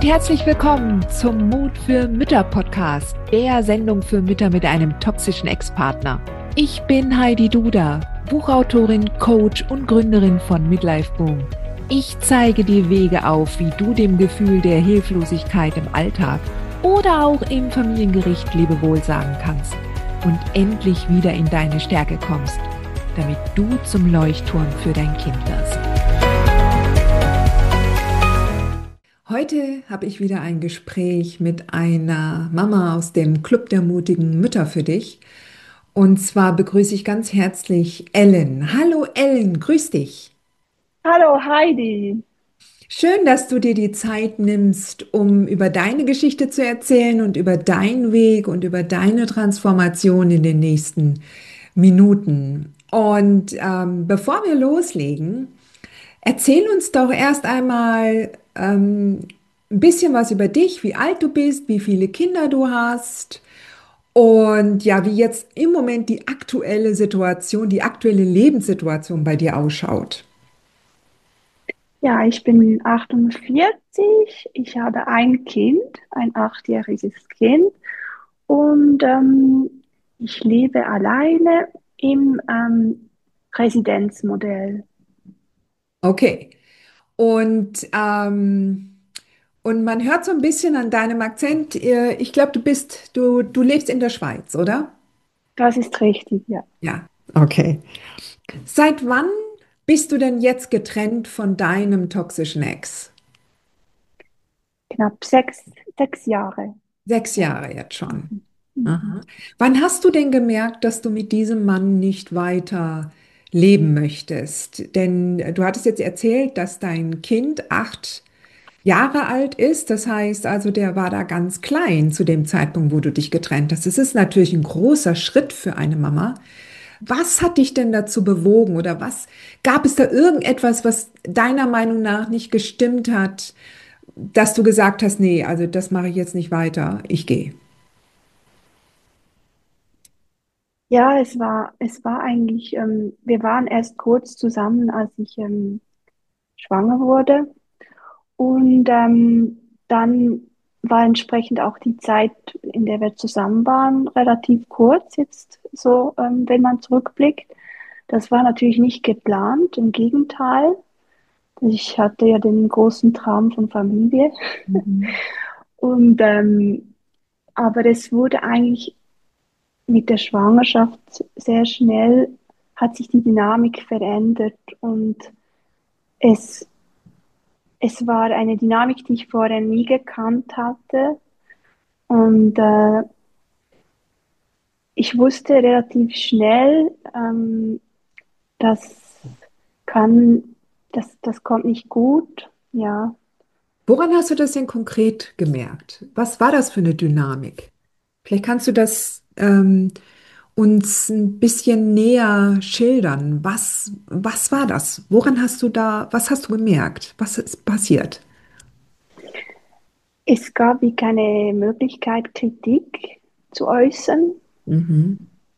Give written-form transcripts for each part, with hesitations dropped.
und herzlich willkommen zum Mut für Mütter Podcast, der Sendung für Mütter mit einem toxischen Ex-Partner. Ich bin Heidi Duda, Buchautorin, Coach und Gründerin von Midlife Boom. Ich zeige dir Wege auf, wie du dem Gefühl der Hilflosigkeit im Alltag oder auch im Familiengericht Lebewohl sagen kannst und endlich wieder in deine Stärke kommst, damit du zum Leuchtturm für dein Kind wirst. Heute habe ich wieder ein Gespräch mit einer Mama aus dem Club der mutigen Mütter für dich. Und zwar begrüße ich ganz herzlich Ellen. Hallo Ellen, grüß dich. Hallo Heidi. Schön, dass du dir die Zeit nimmst, um über deine Geschichte zu erzählen und über deinen Weg und über deine Transformation in den nächsten Minuten. Und bevor wir loslegen, erzähl uns doch erst einmal ein bisschen was über dich, wie alt du bist, wie viele Kinder du hast und ja, wie jetzt im Moment die aktuelle Situation, die aktuelle Lebenssituation bei dir ausschaut. Ja, ich bin 48. Ich habe ein Kind, ein 8-jähriges Kind und ich lebe alleine im Residenzmodell. Okay. Und, und man hört so ein bisschen an deinem Akzent, ich glaube, du lebst in der Schweiz, oder? Das ist richtig, ja. Ja, okay. Seit wann bist du denn jetzt getrennt von deinem toxischen Ex? Knapp sechs Jahre. 6 Jahre jetzt schon. Mhm. Mhm. Aha. Wann hast du denn gemerkt, dass du mit diesem Mann nicht weiter leben möchtest? Denn du hattest jetzt erzählt, dass dein Kind 8 Jahre alt ist. Das heißt also, der war da ganz klein zu dem Zeitpunkt, wo du dich getrennt hast. Das ist natürlich ein großer Schritt für eine Mama. Was hat dich denn dazu bewogen oder was gab es da irgendetwas, was deiner Meinung nach nicht gestimmt hat, dass du gesagt hast, nee, also das mache ich jetzt nicht weiter, ich gehe. Ja, es war eigentlich, wir waren erst kurz zusammen, als ich schwanger wurde. Und dann war entsprechend auch die Zeit, in der wir zusammen waren, relativ kurz jetzt, so wenn man zurückblickt. Das war natürlich nicht geplant, im Gegenteil. Ich hatte ja den großen Traum von Familie. Mhm. Und aber es wurde eigentlich mit der Schwangerschaft sehr schnell, hat sich die Dynamik verändert und es, es war eine Dynamik, die ich vorher nie gekannt hatte. Und ich wusste relativ schnell, das kann, das kommt nicht gut. Ja, Woran hast du das denn konkret gemerkt? Was war das für eine Dynamik? Vielleicht kannst du das uns ein bisschen näher schildern. Was war das? Was hast du gemerkt? Was ist passiert? es gab wie keine Möglichkeit, Kritik zu äußern Mhm.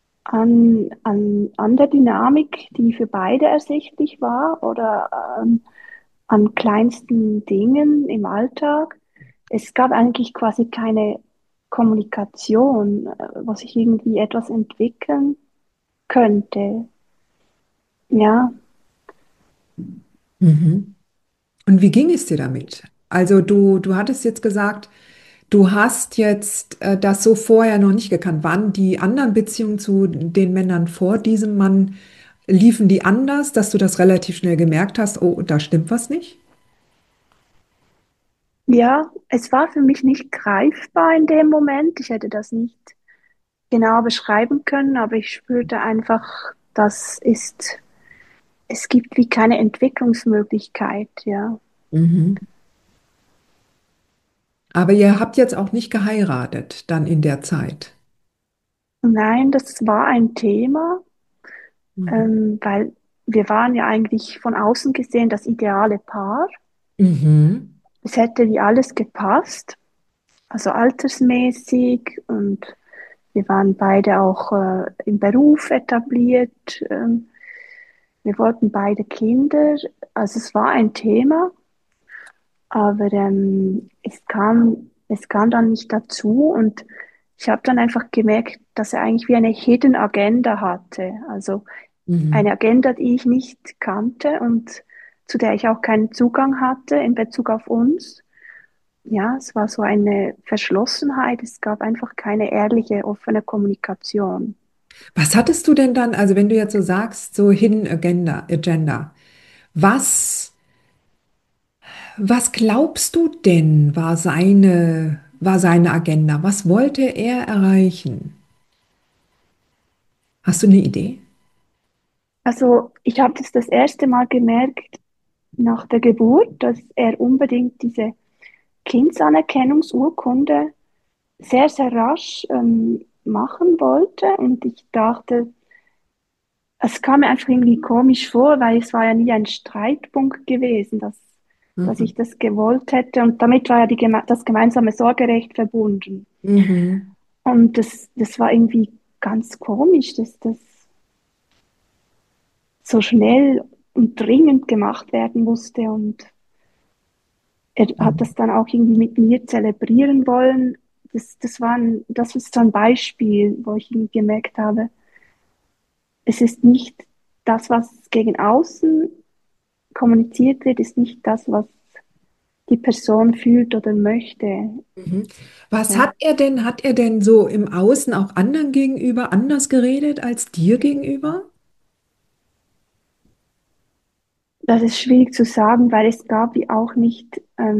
an der Dynamik, die für beide ersichtlich war oder an kleinsten Dingen im Alltag. Es gab eigentlich quasi keine Kommunikation, wo sich irgendwie etwas entwickeln könnte. Ja, Mhm. Und wie ging es dir damit? Also du hattest jetzt gesagt, du hast jetzt das so vorher noch nicht gekannt. Waren die anderen Beziehungen zu den Männern vor diesem Mann, liefen die anders, dass du das relativ schnell gemerkt hast, oh, da stimmt was nicht? ja, es war für mich nicht greifbar in dem Moment. Ich hätte das nicht genau beschreiben können, aber ich spürte einfach, es gibt wie keine Entwicklungsmöglichkeit, ja. Mhm. Aber ihr habt jetzt auch nicht geheiratet dann in der Zeit. Nein, das war ein Thema, Mhm. weil wir waren ja eigentlich von außen gesehen das ideale Paar. Mhm. Es hätte wie alles gepasst, also altersmäßig und wir waren beide auch im Beruf etabliert. Wir wollten beide Kinder, also es war ein Thema, Aber es kam dann nicht dazu und ich habe dann einfach gemerkt, dass er eigentlich wie eine Hidden Agenda hatte. Also eine Mhm. Agenda, die ich nicht kannte und zu der ich auch keinen Zugang hatte in Bezug auf uns. Ja, es war so eine Verschlossenheit. Es gab einfach keine ehrliche, offene Kommunikation. Was hattest du denn dann, also wenn du jetzt so sagst, so Hidden Agenda, was, was glaubst du denn war seine Agenda? Was wollte er erreichen? Hast du eine Idee? Also ich habe das erste Mal gemerkt nach der Geburt, dass er unbedingt diese Kindsanerkennungsurkunde sehr, sehr rasch machen wollte. Und ich dachte, es kam mir einfach irgendwie komisch vor, weil es war ja nie ein Streitpunkt gewesen, dass Mhm. ich das gewollt hätte. Und damit war ja das gemeinsame Sorgerecht verbunden. Mhm. Und das war irgendwie ganz komisch, dass das so schnell und dringend gemacht werden musste. Und er hat Mhm. das dann auch irgendwie mit mir zelebrieren wollen. Das ist so ein Beispiel, wo ich irgendwie gemerkt habe, es ist nicht das, was gegen außen kommuniziert wird, ist nicht das, was die Person fühlt oder möchte. Mhm. Was Ja, hat er denn so im Außen auch anderen gegenüber anders geredet als dir gegenüber? das ist schwierig zu sagen, weil es gab wie auch nicht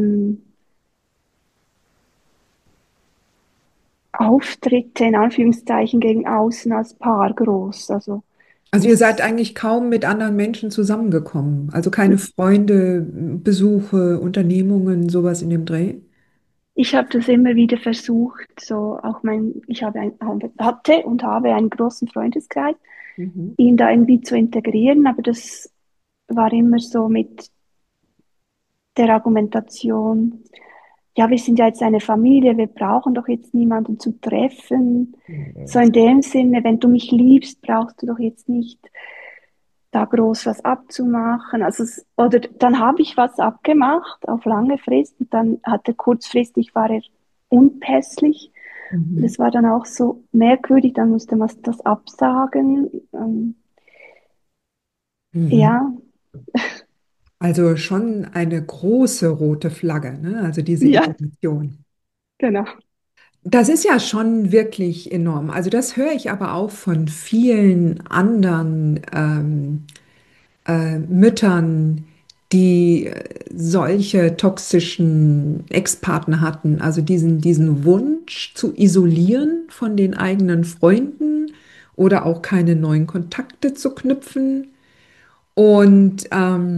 Auftritte in Anführungszeichen gegen außen als Paar groß. Also Also ihr seid es, eigentlich kaum mit anderen Menschen zusammengekommen. Also keine Freunde, Besuche, Unternehmungen, sowas in dem Dreh. ich habe das immer wieder versucht, so auch ich hatte und habe einen großen Freundeskreis, Mhm. ihn da irgendwie zu integrieren, aber das war immer so mit der Argumentation, ja, wir sind ja jetzt eine Familie, wir brauchen doch jetzt niemanden zu treffen. So in dem Sinne, wenn du mich liebst, brauchst du doch jetzt nicht da groß was abzumachen. Oder dann habe ich was abgemacht auf lange Frist und dann hatte kurzfristig war er unpässlich. Mhm. Das war dann auch so merkwürdig, dann musste man das absagen. Mhm. Ja, Also schon eine große rote Flagge, ne? Also diese ja, Isolation. genau. Das ist ja schon wirklich enorm. Also das höre ich aber auch von vielen anderen Müttern, die solche toxischen Ex-Partner hatten. Also diesen Wunsch zu isolieren von den eigenen Freunden oder auch keine neuen Kontakte zu knüpfen. Und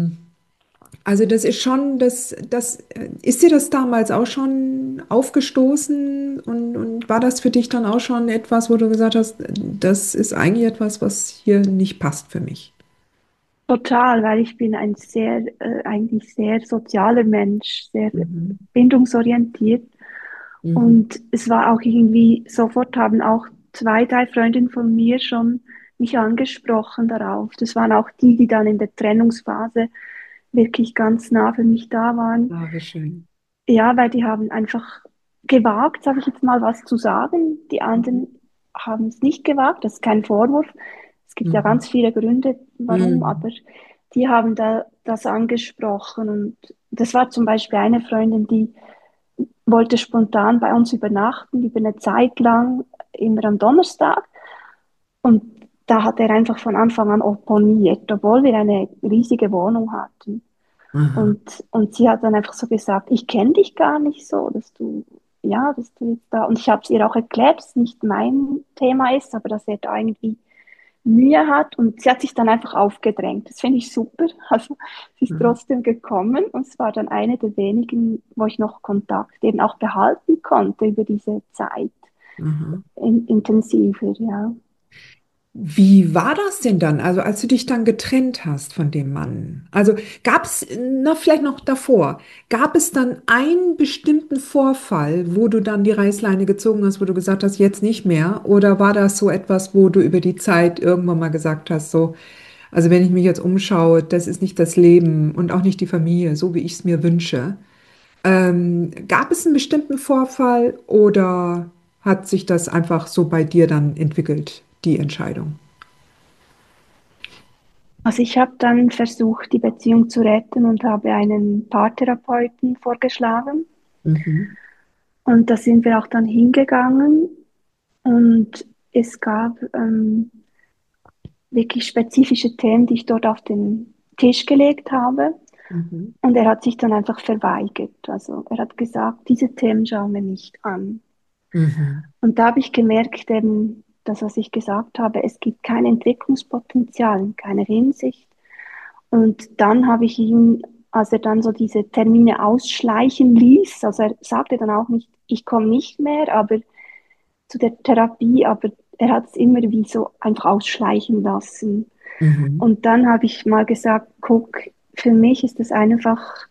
also das ist schon, ist dir das damals auch schon aufgestoßen und war das für dich dann auch schon etwas, wo du gesagt hast, das ist eigentlich etwas, was hier nicht passt für mich? Total, weil ich bin ein eigentlich sehr sozialer Mensch, sehr Mhm. bindungsorientiert. Mhm. Und es war auch irgendwie, sofort haben auch zwei, drei Freundinnen von mir schon mich angesprochen darauf. Das waren auch die, die dann in der Trennungsphase wirklich ganz nah für mich da waren. Ah, wie schön. Ja, weil die haben einfach gewagt, sage ich jetzt mal, was zu sagen. Die Mhm. anderen haben es nicht gewagt. Das ist kein Vorwurf. Es gibt ja Mhm. ganz viele Gründe, warum, Mhm. aber die haben da das angesprochen. Und das war zum Beispiel eine Freundin, die wollte spontan bei uns übernachten, über eine Zeit lang, immer am Donnerstag. Und da hat er einfach von Anfang an opponiert, obwohl wir eine riesige Wohnung hatten. Aha. Und sie hat dann einfach so gesagt, ich kenne dich gar nicht so, dass du jetzt da, und ich habe es ihr auch erklärt, dass es nicht mein Thema ist, aber dass er da irgendwie Mühe hat und sie hat sich dann einfach aufgedrängt. Das finde ich super. Also sie ist Aha. trotzdem gekommen und es war dann eine der wenigen, wo ich noch Kontakt eben auch behalten konnte über diese Zeit Aha. intensiver, ja. Wie war das denn dann? Also, als du dich dann getrennt hast von dem Mann? Also, gab es, na, vielleicht noch davor, gab es dann einen bestimmten Vorfall, wo du dann die Reißleine gezogen hast, wo du gesagt hast, jetzt nicht mehr? Oder war das so etwas, wo du über die Zeit irgendwann mal gesagt hast, so, also, wenn ich mich jetzt umschaue, das ist nicht das Leben und auch nicht die Familie, so wie ich es mir wünsche? Gab es einen bestimmten Vorfall oder hat sich das einfach so bei dir dann entwickelt, die Entscheidung? Also ich habe dann versucht, die Beziehung zu retten und habe einen Paartherapeuten vorgeschlagen. Mhm. Und da sind wir auch dann hingegangen und es gab wirklich spezifische Themen, die ich dort auf den Tisch gelegt habe. Mhm. Und er hat sich dann einfach verweigert. Also er hat gesagt, diese Themen schauen wir nicht an. Mhm. Und da habe ich gemerkt, eben das, was ich gesagt habe, es gibt kein Entwicklungspotenzial in keiner Hinsicht. Und dann habe ich ihn, als er dann so diese Termine ausschleichen ließ, also er sagte dann auch nicht, ich komme nicht mehr, aber zu der Therapie, aber er hat es immer wie so einfach ausschleichen lassen. Mhm. Und dann habe ich mal gesagt, guck, für mich ist das einfach,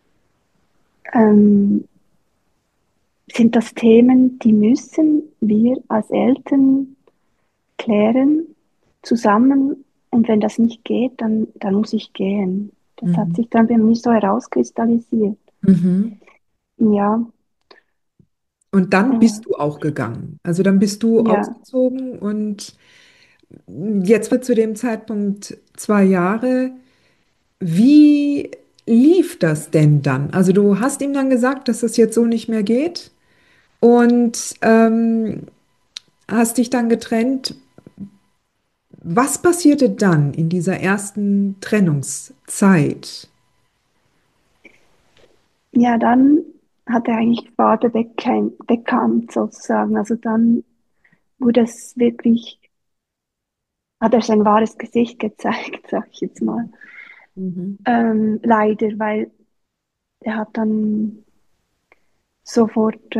ähm, sind das Themen, die müssen wir als Eltern klären, zusammen. Und wenn das nicht geht, dann muss ich gehen. Das hat Mhm. sich dann bei mir so herauskristallisiert. Mhm. Ja, Und dann äh, bist du auch gegangen. Also dann bist du ja, ausgezogen und jetzt wird zu dem Zeitpunkt 2 Jahre. Wie lief das denn dann? Also du hast ihm dann gesagt, dass das jetzt so nicht mehr geht und hast dich dann getrennt. Was passierte dann in dieser ersten Trennungszeit? ja, dann hat er eigentlich Farbe bekannt sozusagen. Also dann wurde es wirklich, hat er sein wahres Gesicht gezeigt, sag ich jetzt mal. Mhm. Leider, weil er hat dann sofort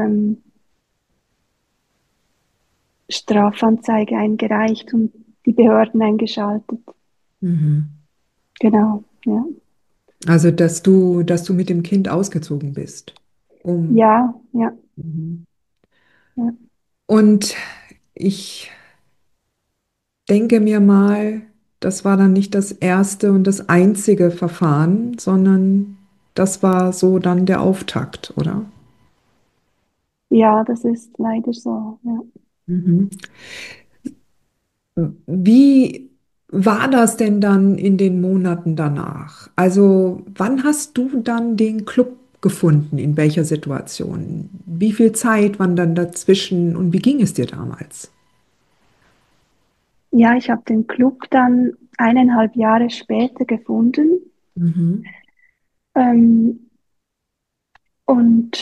Strafanzeige eingereicht und die Behörden eingeschaltet. Mhm. Genau, ja. Also, dass du mit dem Kind ausgezogen bist. Um, Ja, ja, mhm. ja. Und ich denke mir mal, das war dann nicht das erste und das einzige Verfahren, sondern das war so dann der Auftakt, oder? Ja, das ist leider so, ja. Mhm. Wie war das denn dann in den Monaten danach? Also, wann hast du dann den Club gefunden? In welcher Situation? Wie viel Zeit war dann dazwischen und wie ging es dir damals? Ja, ich habe den Club dann 1,5 Jahre später gefunden. Mhm. Ähm, und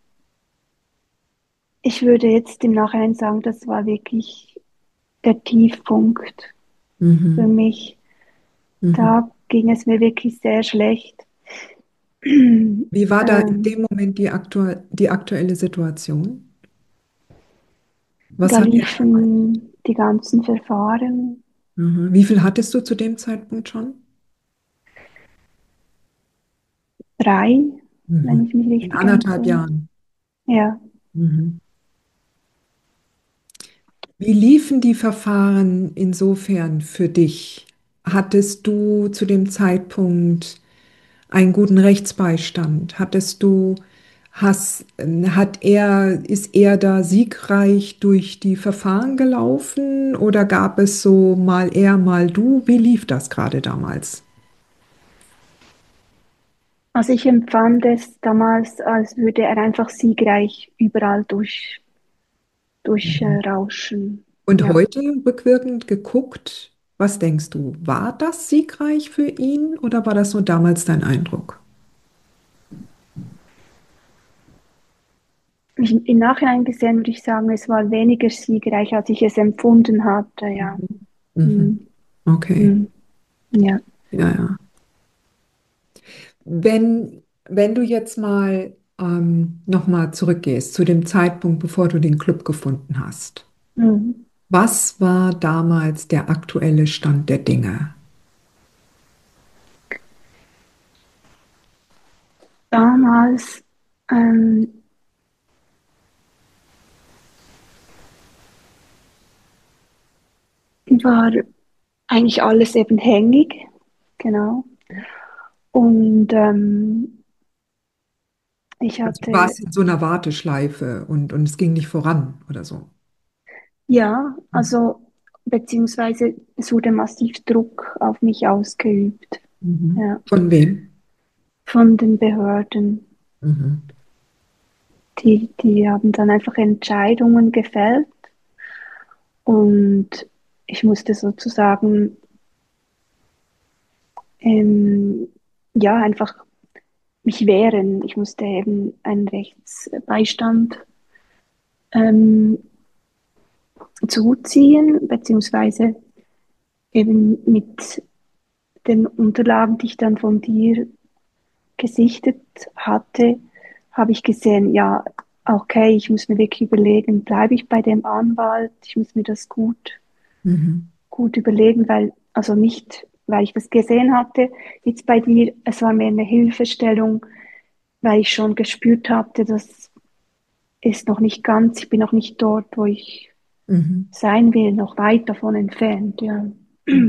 ich würde jetzt im Nachhinein sagen, das war wirklich der Tiefpunkt für Mhm. mich. Mhm. Da ging es mir wirklich sehr schlecht. Wie war da in dem Ähm, Moment die aktuelle Situation? Was Da hat er? liefen die ganzen Verfahren, Mhm. Wie viel hattest du zu dem Zeitpunkt schon? 3, wenn Mhm. ich mich In richtig anderthalb entsinne. Jahren. Ja. Mhm. Wie liefen die Verfahren insofern für dich? Hattest du zu dem Zeitpunkt einen guten Rechtsbeistand? Ist er da siegreich durch die Verfahren gelaufen oder gab es so mal er, mal du? Wie lief das gerade damals? Also ich empfand es damals, als würde er einfach siegreich überall Mhm. durchrauschen. Und Ja. heute rückwirkend geguckt, was denkst du? War das siegreich für ihn oder war das nur damals dein Eindruck? Im Nachhinein gesehen würde ich sagen, es war weniger siegreich, als ich es empfunden hatte. Ja. Mhm. Mhm. Hm, Okay, hm, ja. ja, ja. Wenn du jetzt mal nochmal zurückgehst zu dem Zeitpunkt, bevor du den Club gefunden hast, Hm. was war damals der aktuelle Stand der Dinge? Damals ähm, war eigentlich alles eben hängig. Genau. Und Ich Also du hatte, warst in so einer Warteschleife und es ging nicht voran oder so. ja, also, beziehungsweise es wurde massiv Druck auf mich ausgeübt, Mhm. ja, Von wem? von den Behörden. Mhm. Die haben dann einfach Entscheidungen gefällt und ich musste sozusagen, ähm, ja, einfach mich wehren. Ich musste eben einen Rechtsbeistand ähm, zuziehen, beziehungsweise eben mit den Unterlagen, die ich dann von dir gesichtet hatte, habe ich gesehen, ja, okay, ich muss mir wirklich überlegen, bleibe ich bei dem Anwalt? Ich muss mir das Mhm. gut überlegen, weil, also nicht, weil ich das gesehen hatte, jetzt bei dir, es war mehr eine Hilfestellung, weil ich schon gespürt hatte, das ist noch nicht ganz, ich bin noch nicht dort, wo ich Mhm. sein will, noch weit davon entfernt, ja. Mhm.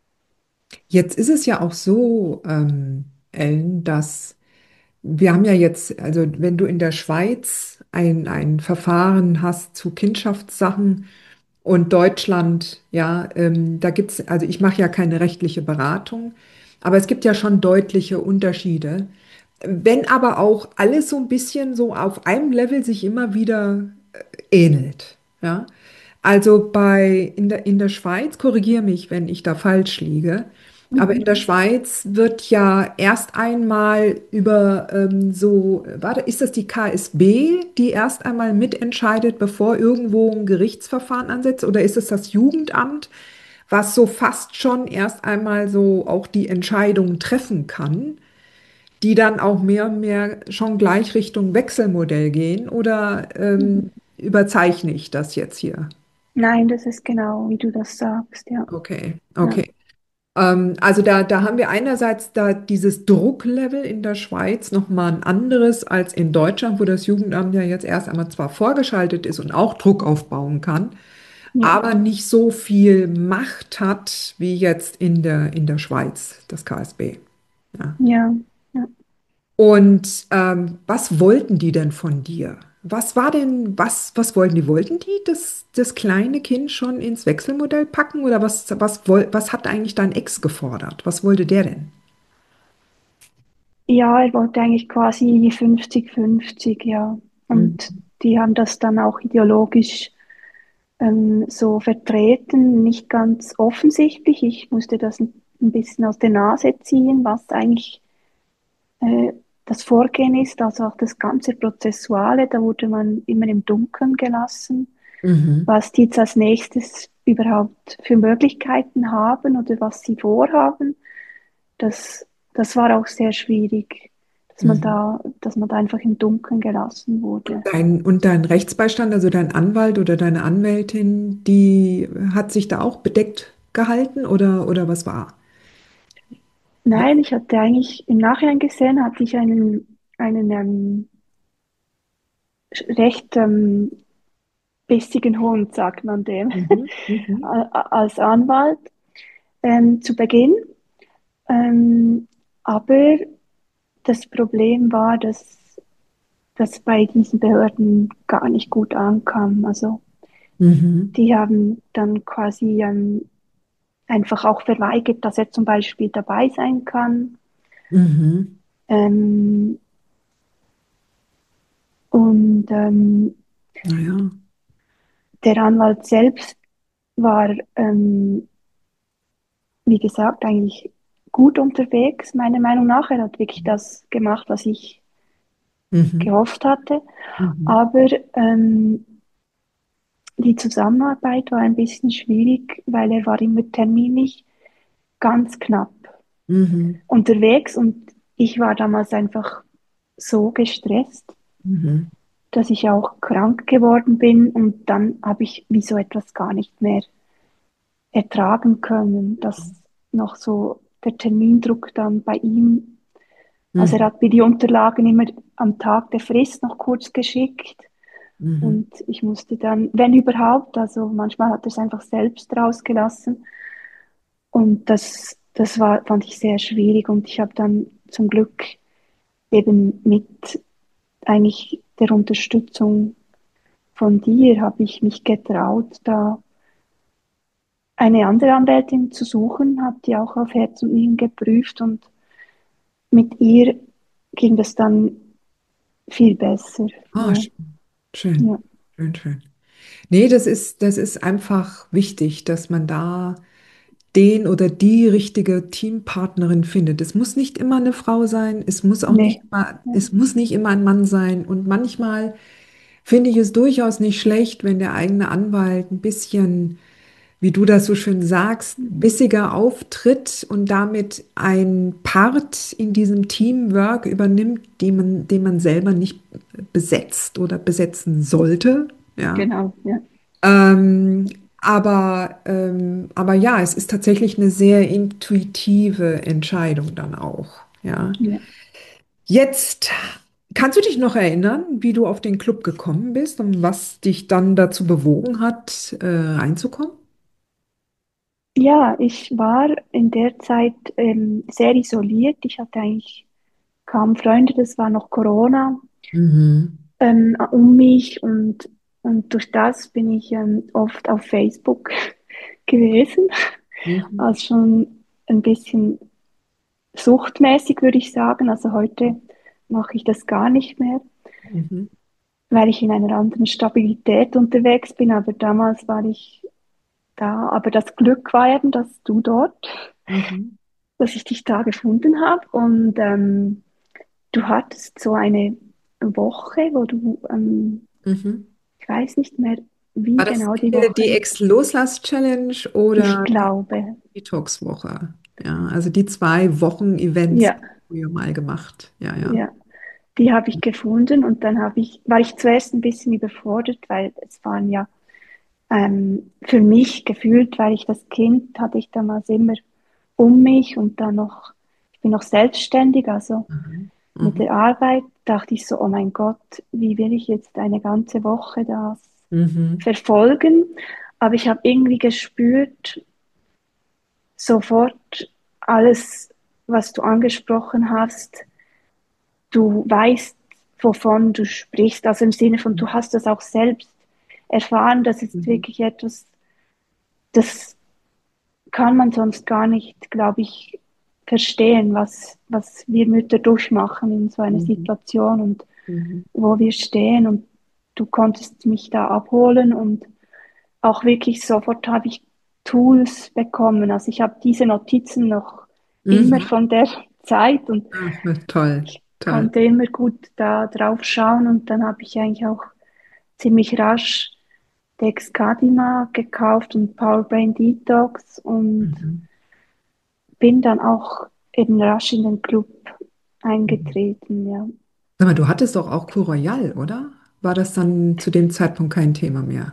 Jetzt ist es ja auch so, Ellen, dass wir haben ja jetzt, also wenn du in der Schweiz ein Verfahren hast zu Kindschaftssachen und Deutschland, ja, da gibt es, also ich mache ja keine rechtliche Beratung, aber es gibt ja schon deutliche Unterschiede. Wenn aber auch alles so ein bisschen so auf einem Level sich immer wieder ähnelt, ja. Also in der Schweiz, korrigiere mich, wenn ich da falsch liege, aber in Mhm. der Schweiz wird ja erst einmal über warte, ist das die KSB, die erst einmal mitentscheidet, bevor irgendwo ein Gerichtsverfahren ansetzt, oder ist es das Jugendamt, was so fast schon erst einmal so auch die Entscheidung treffen kann, die dann auch mehr und mehr schon gleich Richtung Wechselmodell gehen, oder Mhm. überzeichne ich das jetzt hier? Nein, das ist genau, wie du das sagst, ja. Okay, Ja, okay. Also da haben wir einerseits da dieses Drucklevel in der Schweiz nochmal ein anderes als in Deutschland, wo das Jugendamt ja jetzt erst einmal zwar vorgeschaltet ist und auch Druck aufbauen kann, ja, aber nicht so viel Macht hat wie jetzt in der Schweiz, das KSB. Ja. ja, ja. Und was wollten die denn von dir? Was war denn, was wollten die? Wollten die das kleine Kind schon ins Wechselmodell packen, oder was hat eigentlich dein Ex gefordert? Was wollte der denn? Ja, er wollte eigentlich quasi 50-50, ja. Und Mhm. die haben das dann auch ideologisch so vertreten, nicht ganz offensichtlich. Ich musste das ein bisschen aus der Nase ziehen, was eigentlich äh, das Vorgehen ist, also auch das ganze Prozessuale, da wurde man immer im Dunkeln gelassen, Mhm. was die jetzt als nächstes überhaupt für Möglichkeiten haben oder was sie vorhaben. Das war auch sehr schwierig, Mhm. dass man da einfach im Dunkeln gelassen wurde. Und dein Rechtsbeistand, also dein Anwalt oder deine Anwältin, die hat sich da auch bedeckt gehalten, oder was war? Nein, ich hatte eigentlich im Nachhinein gesehen, hatte ich einen recht bissigen Hund, sagt man dem, Mhm. Mhm. als Anwalt zu Beginn. Ähm, aber das Problem war, dass das bei diesen Behörden gar nicht gut ankam. Also Mhm. die haben dann quasi einfach auch verweigert, dass er zum Beispiel dabei sein kann. Mhm. Ähm, und Naja. der Anwalt selbst war, wie gesagt, eigentlich gut unterwegs, meiner Meinung nach. Er hat wirklich das gemacht, was ich Mhm. gehofft hatte. Mhm. Aber die Zusammenarbeit war ein bisschen schwierig, weil er war immer terminlich ganz knapp Mhm. unterwegs und ich war damals einfach so gestresst, Mhm. dass ich auch krank geworden bin und dann habe ich wie so etwas gar nicht mehr ertragen können, dass noch so der Termindruck dann bei ihm, also er Mhm. hat mir die Unterlagen immer am Tag der Frist noch kurz geschickt Mhm. und ich musste dann, wenn überhaupt, also manchmal hat er es einfach selbst rausgelassen und das fand ich sehr schwierig und ich habe dann zum Glück eben mit eigentlich der Unterstützung von dir habe ich mich getraut, da eine andere Anwältin zu suchen, habe die auch auf Herz und Nieren geprüft und mit ihr ging das dann viel besser. Ah, Ja, schön, schön, ja, schön, schön. Nee, das ist einfach wichtig, dass man da den oder die richtige Teampartnerin findet. Es muss nicht immer eine Frau sein, es muss auch nicht nee, immer, ja, es muss nicht immer ein Mann sein. Und manchmal finde ich es durchaus nicht schlecht, wenn der eigene Anwalt ein bisschen, wie du das so schön sagst, bissiger auftritt und damit ein Part in diesem Teamwork übernimmt, den man selber nicht besetzt oder besetzen sollte. Ja. genau, ja, Ähm, aber ja, es ist tatsächlich eine sehr intuitive Entscheidung dann auch. Ja. ja. Jetzt kannst du dich noch erinnern, wie du auf den Club gekommen bist und was dich dann dazu bewogen hat, reinzukommen? Ja, ich war in der Zeit sehr isoliert. Ich hatte eigentlich kaum Freunde, das war noch Corona Mhm. um mich und durch das bin ich oft auf Facebook gewesen. Mhm. Also schon ein bisschen suchtmäßig, würde ich sagen. Also heute mache ich das gar nicht mehr, Mhm. weil ich in einer anderen Stabilität unterwegs bin. Aber damals war ich da. Aber das Glück war eben, dass du dort, Mhm. dass ich dich da gefunden habe. Und du hattest so eine Woche, wo du, Mhm. ich weiß nicht mehr, wie War das genau die die Woche, Ex-Loslass-Challenge ich oder die glaube, Detox-Woche? Ja, also die 2 Wochen-Events ja, haben wir mal gemacht. Ja, ja. ja. Die habe ich gefunden und dann war ich zuerst ein bisschen überfordert, weil es waren ja für mich gefühlt, weil ich das Kind hatte ich damals immer um mich und dann noch, ich bin noch selbstständig, also Mhm. mit Mhm. der Arbeit dachte ich so, oh mein Gott, wie will ich jetzt eine ganze Woche das Mhm. verfolgen? Aber ich habe irgendwie gespürt, sofort alles, was du angesprochen hast, du weißt, wovon du sprichst, also im Sinne von, du hast das auch selbst erfahren, das ist Mhm. wirklich etwas, das kann man sonst gar nicht, glaube ich, verstehen, was wir Mütter durchmachen in so einer Mhm. Situation und Mhm. wo wir stehen. Und du konntest mich da abholen und auch wirklich sofort habe ich Tools bekommen. Also ich habe diese Notizen noch immer Mhm. von der Zeit und Ach, toll, ich toll. konnte immer gut da drauf schauen und dann habe ich eigentlich auch ziemlich rasch Dexcadima gekauft und Powerbrain Detox und Mhm. bin dann auch eben rasch in den Club Mhm. eingetreten, ja. Sag mal, du hattest doch auch Cor Royal, oder? War das dann zu dem Zeitpunkt kein Thema mehr?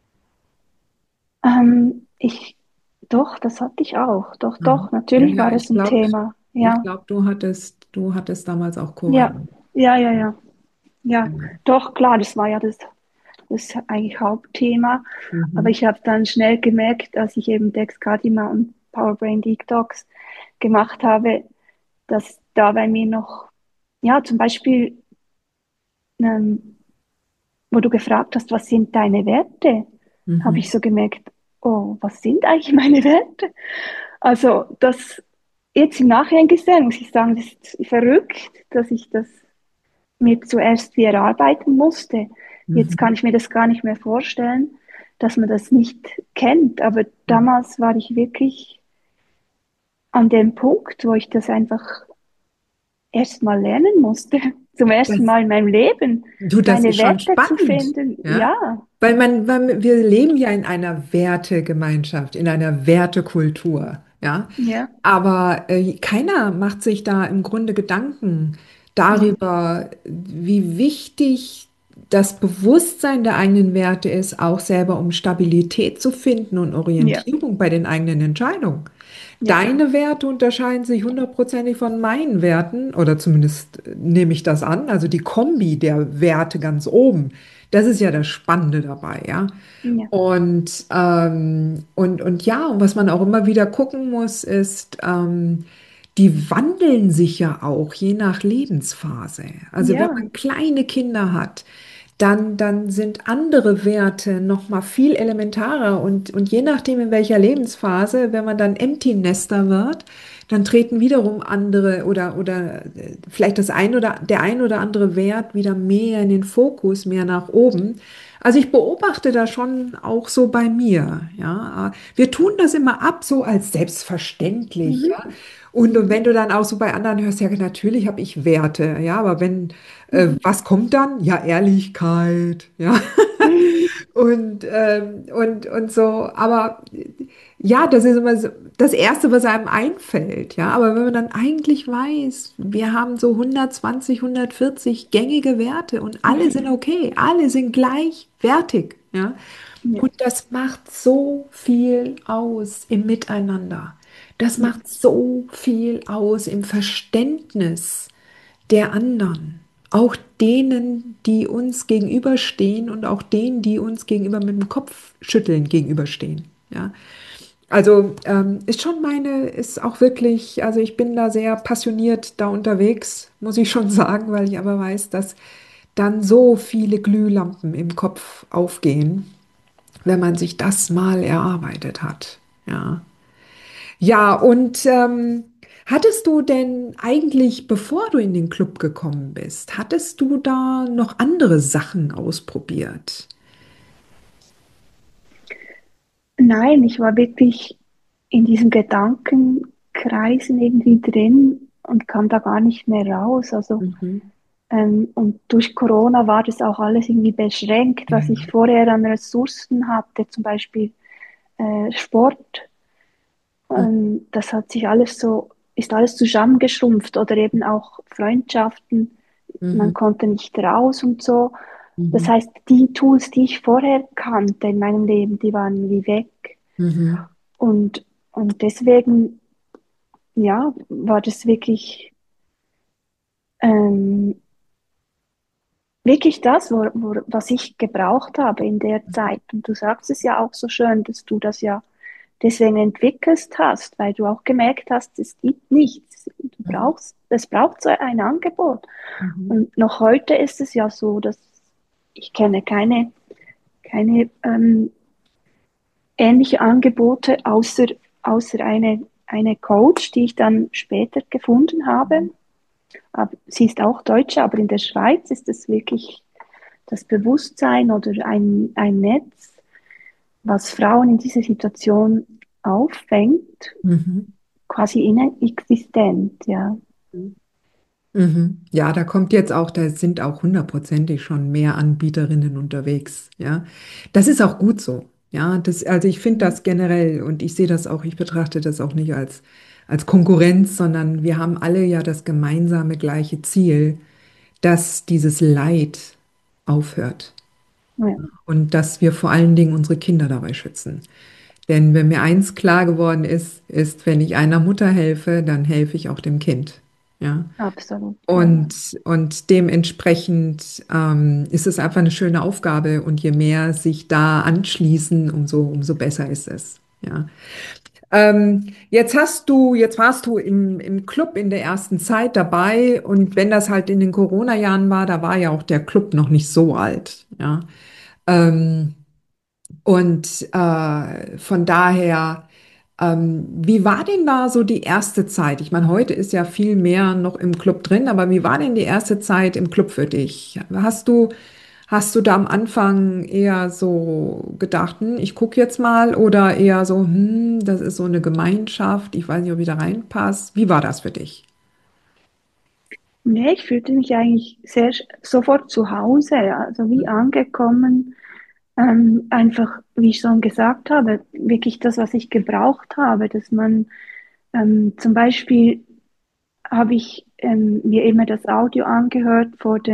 Ich, doch, das hatte ich auch. Doch, Mhm. doch, Ja, natürlich war ja, das ein Thema. ich Ja, glaube, du hattest damals auch Cor ja, Royal. ja, ja, ja. Ja, Genau. doch, klar, das war ja das eigentlich Hauptthema. Aber Mhm. ich habe dann schnell gemerkt, als ich eben Dexcadima und Powerbrain Detox gemacht habe, dass da bei mir noch, ja, zum Beispiel, ähm, wo du gefragt hast, was sind deine Werte, habe ich Mhm. so gemerkt, oh, was sind eigentlich meine Werte? Also das jetzt im Nachhinein gesehen, muss ich sagen, das ist verrückt, dass ich das mir zuerst wie erarbeiten musste. Jetzt Mhm. kann ich mir das gar nicht mehr vorstellen, dass man das nicht kennt. Aber Mhm. damals war ich wirklich an dem Punkt, wo ich das einfach erst mal lernen musste, zum ersten Das, Mal in meinem Leben du, das meine ist schon Werte zu spannend, finden. ja? Ja, Weil wir leben ja in einer Wertegemeinschaft, in einer Wertekultur, ja? ja, Aber keiner macht sich da im Grunde Gedanken nee, darüber, wie wichtig das Bewusstsein der eigenen Werte ist, auch selber um Stabilität zu finden und ja, Orientierung bei den eigenen Entscheidungen. ja, Deine Werte unterscheiden sich hundertprozentig von meinen Werten, oder zumindest nehme ich das an. Also die Kombi der Werte ganz oben, das ist ja das Spannende dabei, ja. ja, Und ja, und was man auch immer wieder gucken muss, ist, die wandeln sich ja auch je nach Lebensphase. Also wenn Ja, man kleine Kinder hat, dann sind andere Werte noch mal viel elementarer und je nachdem in welcher Lebensphase, wenn man dann Empty Nester wird, dann treten wiederum andere oder vielleicht der ein oder andere Wert wieder mehr in den Fokus, mehr nach oben. Also ich beobachte da schon auch so bei mir, ja. Wir tun das immer ab, so als selbstverständlich, ja. mhm. Und wenn du dann auch so bei anderen hörst, ja, natürlich habe ich Werte, ja, aber Mhm. was kommt dann? Ja, Ehrlichkeit, ja, und so, aber ja, das ist immer so das Erste, was einem einfällt, ja, aber wenn man dann eigentlich weiß, wir haben so 120, 140 gängige Werte und alle sind okay, alle sind gleichwertig, ja, Ja, und das macht so viel aus im Miteinander. Das ja, macht so viel aus im Verständnis der anderen. Auch denen, die uns gegenüberstehen und auch denen, die uns gegenüber mit dem Kopfschütteln gegenüberstehen. Ja, also ist schon ist auch wirklich, also ich bin da sehr passioniert da unterwegs, muss ich schon sagen, weil ich aber weiß, dass dann so viele Glühlampen im Kopf aufgehen, wenn man sich das mal erarbeitet hat. Ja, ja, und hattest du denn eigentlich, bevor du in den Club gekommen bist, hattest du da noch andere Sachen ausprobiert? nein, ich war wirklich in diesem Gedankenkreisen irgendwie drin und kam da gar nicht mehr raus. Also, Mhm. und durch Corona war das auch alles irgendwie beschränkt, Ja. was ich vorher an Ressourcen hatte, zum Beispiel Sport. Mhm. Das hat sich alles so, ist alles zusammengeschrumpft oder eben auch Freundschaften. Man Mhm. konnte nicht raus und so. Das Mhm. heißt, die Tools, die ich vorher kannte in meinem Leben, die waren wie weg. Mhm. Und, und deswegen, ja, war das ähm, wirklich das, was ich gebraucht habe in der Zeit. Und du sagst es ja auch so schön, dass du das ja deswegen entwickelt hast, weil du auch gemerkt hast, es gibt nichts. Mhm. Es braucht so ein Angebot. Mhm. Und noch heute ist es ja so, dass ich kenne keine ähnliche Angebote außer eine Coach, die ich dann später gefunden habe. Aber sie ist auch Deutsche, aber in der Schweiz ist es wirklich das Bewusstsein oder ein Netz, was Frauen in dieser Situation auffängt, Mhm. quasi inexistent, ja. Mhm. Ja, da kommt jetzt auch, da sind auch hundertprozentig schon mehr Anbieterinnen unterwegs. Ja, das ist auch gut so. Ja, also ich finde Mhm. das generell und ich sehe das auch, ich betrachte das auch nicht als Konkurrenz, sondern wir haben alle ja das gemeinsame gleiche Ziel, dass dieses Leid aufhört Ja, und dass wir vor allen Dingen unsere Kinder dabei schützen. Denn wenn mir eins klar geworden ist, wenn ich einer Mutter helfe, dann helfe ich auch dem Kind. Ja. absolut, ja. Und dementsprechend ist es einfach eine schöne Aufgabe und je mehr sich da anschließen, umso besser ist es. Ja. Jetzt warst du im Club in der ersten Zeit dabei und wenn das halt in den Corona-Jahren war, da war ja auch der Club noch nicht so alt. Ja. Ähm, und von daher, wie war denn da so die erste Zeit? Ich meine, heute ist ja viel mehr noch im Club drin, aber wie war denn die erste Zeit im Club für dich? Hast du da am Anfang eher so gedacht, ich gucke jetzt mal oder eher so, das ist so eine Gemeinschaft, ich weiß nicht, ob ich da reinpasse. Wie war das für dich? Nee, ich fühlte mich eigentlich sofort zu Hause, ja, also wie angekommen. Einfach, wie ich schon gesagt habe, wirklich das, was ich gebraucht habe, dass man zum Beispiel habe ich mir immer das Audio angehört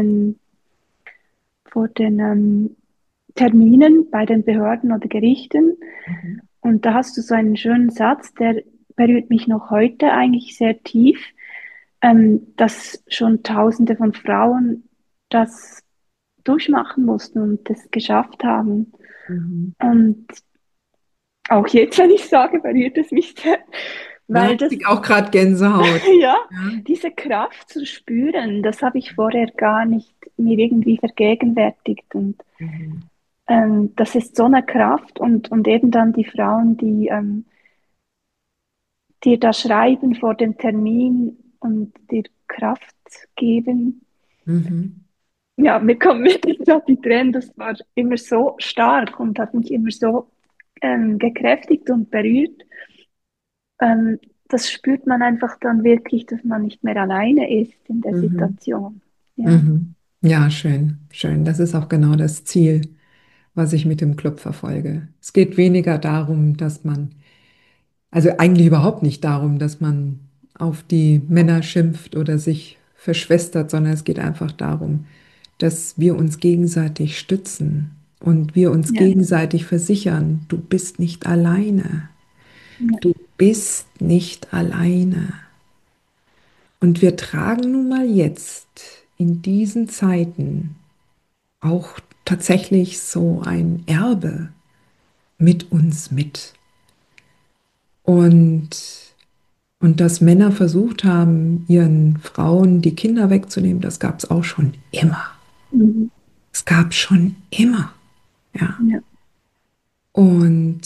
vor den Terminen bei den Behörden oder Gerichten. Mhm. Und da hast du so einen schönen Satz, der berührt mich noch heute eigentlich sehr tief, dass schon Tausende von Frauen das durchmachen mussten und das geschafft haben. Mhm. Und auch jetzt, wenn ich sage, berührt es mich sehr, Da weil krieg das, ich auch gerade Gänsehaut. ja, Ja. diese Kraft zu spüren, das habe ich vorher gar nicht mir irgendwie vergegenwärtigt. Und Mhm. das ist so eine Kraft und eben dann die Frauen, die dir da schreiben vor dem Termin und dir Kraft geben. Mhm. Ja, mir kommen wirklich gerade die Tränen, das war immer so stark und hat mich immer so gekräftigt und berührt. Ähm, Das spürt man einfach dann wirklich, dass man nicht mehr alleine ist in der Mhm. Situation. Ja, Mhm. Ja, schön, schön. Das ist auch genau das Ziel, was ich mit dem Club verfolge. Es geht weniger darum, dass man, also eigentlich überhaupt nicht darum, dass man auf die Männer schimpft oder sich verschwestert, sondern es geht einfach darum, dass wir uns gegenseitig stützen und wir uns ja, gegenseitig versichern, du bist nicht alleine. ja, Du bist nicht alleine. Und wir tragen nun mal jetzt in diesen Zeiten auch tatsächlich so ein Erbe mit uns mit. Und, und dass Männer versucht haben, ihren Frauen die Kinder wegzunehmen, das gab es auch schon immer. mhm, Es gab schon immer. Ja. ja, Und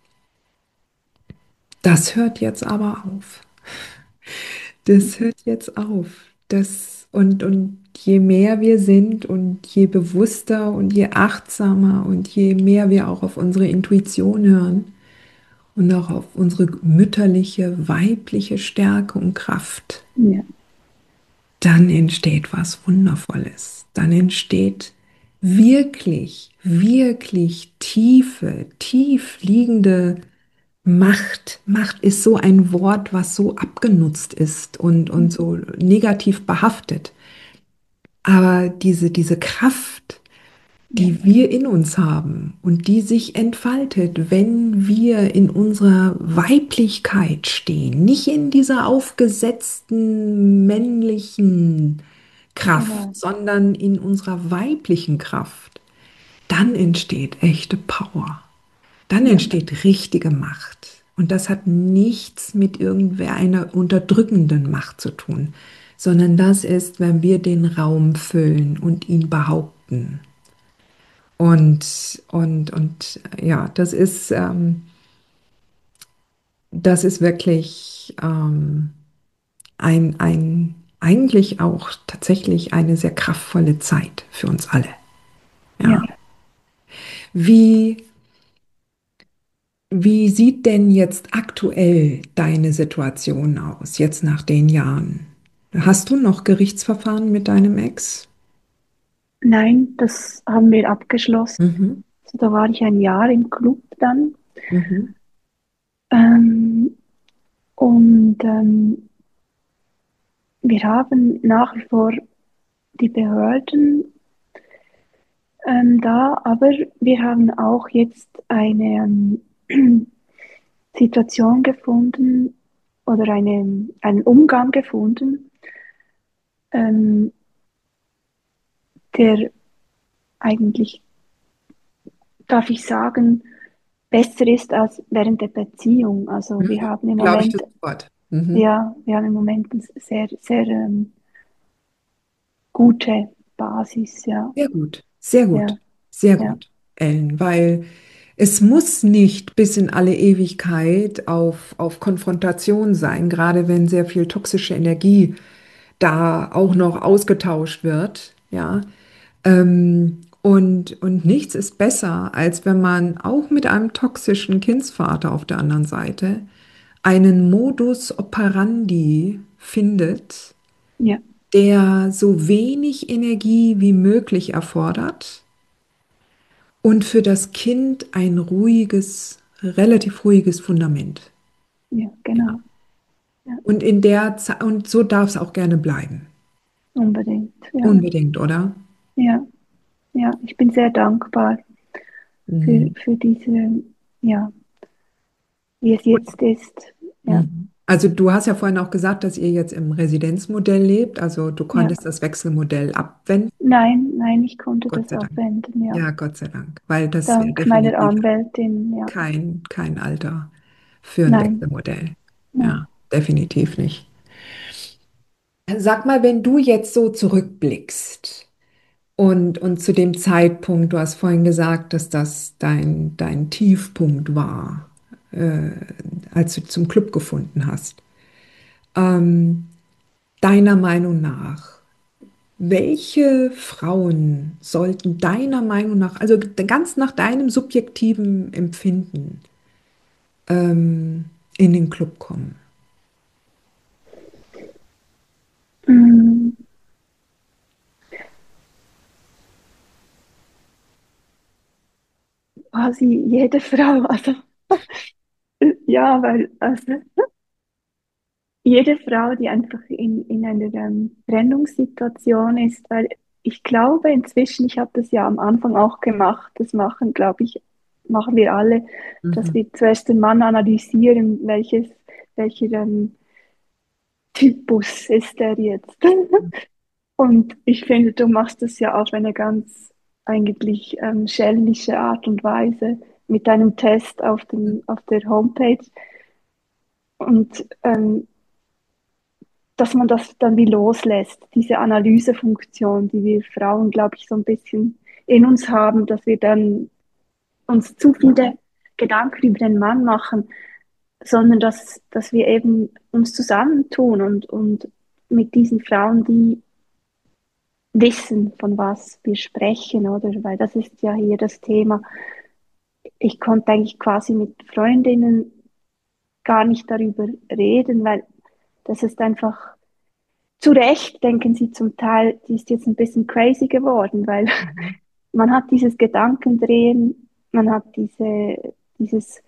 das hört jetzt aber auf. Das hört jetzt auf. Und je mehr wir sind und je bewusster und je achtsamer und je mehr wir auch auf unsere Intuition hören und auch auf unsere mütterliche, weibliche Stärke und Kraft, ja, dann entsteht was Wundervolles. Dann entsteht wirklich, wirklich tiefe, tief liegende Macht. Macht ist so ein Wort, was so abgenutzt ist und mhm, so negativ behaftet. Aber diese Kraft, ja, die wir in uns haben und die sich entfaltet, wenn wir in unserer Weiblichkeit stehen, nicht in dieser aufgesetzten männlichen Kraft, genau, sondern in unserer weiblichen Kraft, dann entsteht echte Power. Dann ja, entsteht richtige Macht. Und das hat nichts mit irgendwer einer unterdrückenden Macht zu tun, sondern das ist, wenn wir den Raum füllen und ihn behaupten. Und ja, das ist wirklich eigentlich auch tatsächlich eine sehr kraftvolle Zeit für uns alle. ja. Ja. Wie, wie sieht denn jetzt aktuell deine Situation aus, jetzt nach den Jahren? Hast du noch Gerichtsverfahren mit deinem Ex? Nein, das haben wir abgeschlossen. Mhm. So, da war ich ein Jahr im Club dann. Mhm. Ähm, und wir haben nach wie vor die Behörden da, aber wir haben auch jetzt eine Situation gefunden oder einen Umgang gefunden, ähm, der eigentlich, darf ich sagen, besser ist als während der Beziehung. Also Mhm. Glaube ich dir sofort. Mhm. Wir haben im Moment eine sehr, sehr gute Basis, ja, Sehr gut, sehr gut, ja, sehr ja, gut, Ellen, weil es muss nicht bis in alle Ewigkeit auf Konfrontation sein, gerade wenn sehr viel toxische Energie da auch noch ausgetauscht wird, ja. Und nichts ist besser, als wenn man auch mit einem toxischen Kindsvater auf der anderen Seite einen Modus operandi findet, ja, der so wenig Energie wie möglich erfordert und für das Kind ein ruhiges, relativ ruhiges Fundament. ja, genau, ja, Und in der und so darf es auch gerne bleiben. unbedingt, ja, Unbedingt, oder? ja, ja. Ich bin sehr dankbar Mhm. für diese, ja, wie es jetzt ist, ja, Mhm. Also du hast ja vorhin auch gesagt, dass ihr jetzt im Residenzmodell lebt. Also du ja. konntest das Wechselmodell abwenden. Nein, nein, ich konnte Gott das sei Dank. abwenden, ja. Ja, Gott sei Dank. Weil das wäre Dank meiner definitiv Anwältin, ja. kein Alter für ein Nein, Wechselmodell. nein. Ja. definitiv nicht. Sag mal, wenn du jetzt so zurückblickst und zu dem Zeitpunkt, du hast vorhin gesagt, dass das dein Tiefpunkt war, äh, als du zum Club gefunden hast. Ähm, Deiner Meinung nach, welche Frauen sollten deiner Meinung nach, also ganz nach deinem subjektiven Empfinden, in den Club kommen? Mm, Quasi jede Frau, also ja, weil also jede Frau, die einfach in einer Trennungssituation ist, weil ich glaube inzwischen, ich habe das ja am Anfang auch gemacht, das machen, glaube ich, machen wir alle, dass Mhm. wir zuerst den Mann analysieren, welcher Typus ist der jetzt. Und ich finde, du machst das ja auf eine ganz eigentlich schelmische Art und Weise mit deinem Test auf der Homepage. Und dass man das dann wie loslässt, diese Analysefunktion, die wir Frauen, glaube ich, so ein bisschen in uns haben, dass wir dann uns zu viele Gedanken über den Mann machen, sondern dass wir eben uns zusammentun und mit diesen Frauen, die wissen, von was wir sprechen, oder? Weil das ist ja hier das Thema. Ich konnte eigentlich quasi mit Freundinnen gar nicht darüber reden, weil das ist einfach zu Recht, denken sie zum Teil, die ist jetzt ein bisschen crazy geworden, weil Mhm. man hat dieses Gedankendrehen, man hat dieses,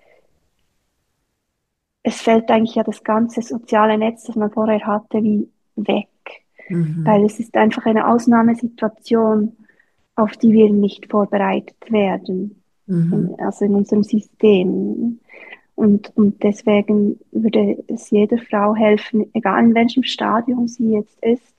es fällt eigentlich ja das ganze soziale Netz, das man vorher hatte, wie weg, weil Mhm. es ist einfach eine Ausnahmesituation, auf die wir nicht vorbereitet werden, Mhm. also in unserem System. Und deswegen würde es jeder Frau helfen, egal in welchem Stadium sie jetzt ist,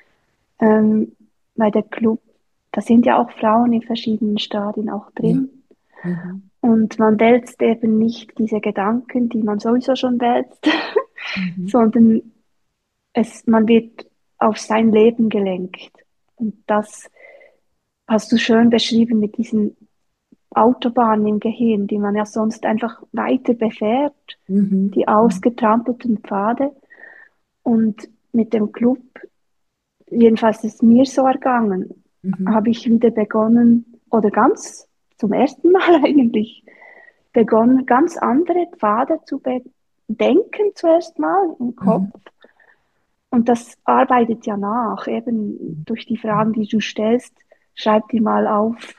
weil der Club, da sind ja auch Frauen in verschiedenen Stadien auch Ja. drin. Mhm. Und man wälzt eben nicht diese Gedanken, die man sowieso schon wälzt, Mhm. sondern man wird auf sein Leben gelenkt. Und das hast du schön beschrieben mit diesen Autobahnen im Gehirn, die man ja sonst einfach weiter befährt, Mhm. die ausgetrampelten Pfade. Und mit dem Club, jedenfalls ist es mir so ergangen, Mhm. habe ich wieder begonnen, oder ganz zum ersten Mal eigentlich, begonnen, ganz andere Pfade zu bedenken zuerst mal im Kopf. Mhm. Und das arbeitet ja nach, eben durch die Fragen, die du stellst. Schreib dir mal auf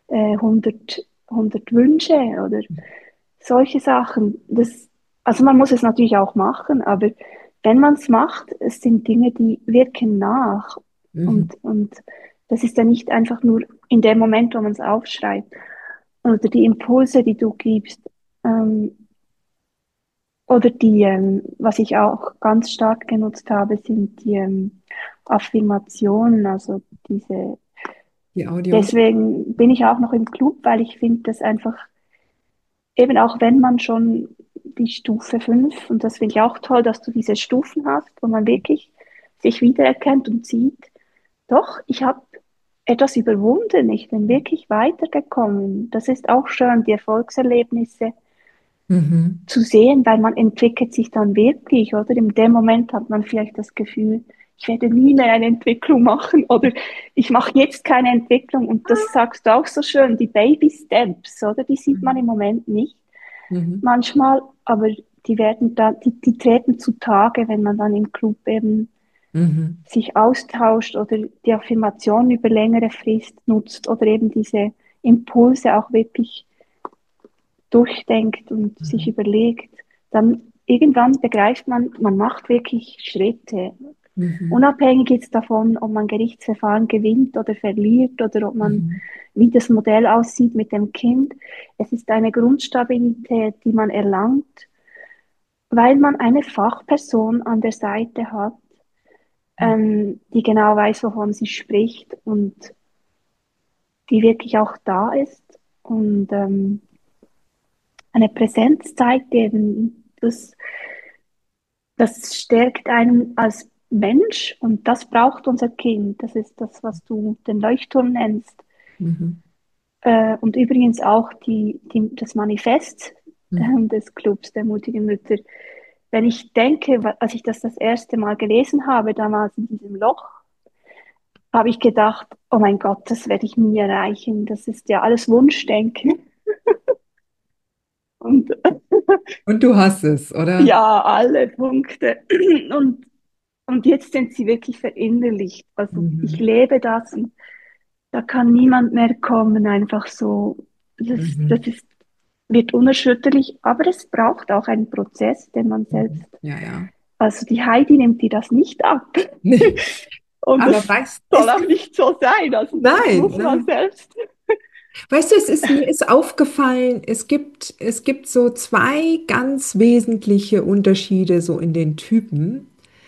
100 Wünsche oder solche Sachen. Also man muss es natürlich auch machen, aber wenn man es macht, es sind Dinge, die wirken nach. Mhm. Und das ist ja nicht einfach nur in dem Moment, wo man es aufschreibt. Oder die Impulse, die du gibst. Ähm, oder was ich auch ganz stark genutzt habe, sind die Affirmationen, also diese, Die Audios. deswegen bin ich auch noch im Club, weil ich finde das einfach, eben auch wenn man schon die Stufe 5 und das finde ich auch toll, dass du diese Stufen hast, wo man wirklich sich wiedererkennt und sieht, doch, ich habe etwas überwunden, ich bin wirklich weitergekommen. Das ist auch schön, die Erfolgserlebnisse Mhm. zu sehen, weil man entwickelt sich dann wirklich, oder? In dem Moment hat man vielleicht das Gefühl, ich werde nie mehr eine Entwicklung machen oder ich mache jetzt keine Entwicklung und das sagst du auch so schön, die Baby Steps, oder? Die sieht man im Mhm. Moment nicht Mhm. manchmal, aber die treten zutage, wenn man dann im Club eben Mhm. sich austauscht oder die Affirmation über längere Frist nutzt oder eben diese Impulse auch wirklich durchdenkt und sich Mhm. überlegt, dann irgendwann begreift man, man macht wirklich Schritte. Mhm. Unabhängig jetzt davon, ob man Gerichtsverfahren gewinnt oder verliert oder ob man, Mhm. wie das Modell aussieht mit dem Kind. Es ist eine Grundstabilität, die man erlangt, weil man eine Fachperson an der Seite hat, Ja. die genau weiß, wovon sie spricht und die wirklich auch da ist und eine Präsenz zeigt eben, dass das stärkt einen als Mensch und das braucht unser Kind. Das ist das, was du den Leuchtturm nennst. Mhm. Und übrigens auch das Manifest Mhm. des Clubs der mutigen Mütter. Wenn ich denke, als ich das erste Mal gelesen habe, damals in diesem Loch, habe ich gedacht, oh mein Gott, das werde ich nie erreichen. Das ist ja alles Wunschdenken. Und Und du hast es, oder? ja, alle Punkte. Und, und jetzt sind sie wirklich verinnerlicht. Also ich Mhm. lebe das und da kann niemand mehr kommen, einfach so. Das Mhm. ist, wird unerschütterlich, aber es braucht auch einen Prozess, den man selbst, Mhm. Ja, ja. also die Heidi nimmt dir das nicht ab. Nee. Und Aber das weißt, soll auch nicht so sein. Also das nein, muss man nein. selbst. Weißt du, mir ist aufgefallen, es gibt so zwei ganz wesentliche Unterschiede so in den Typen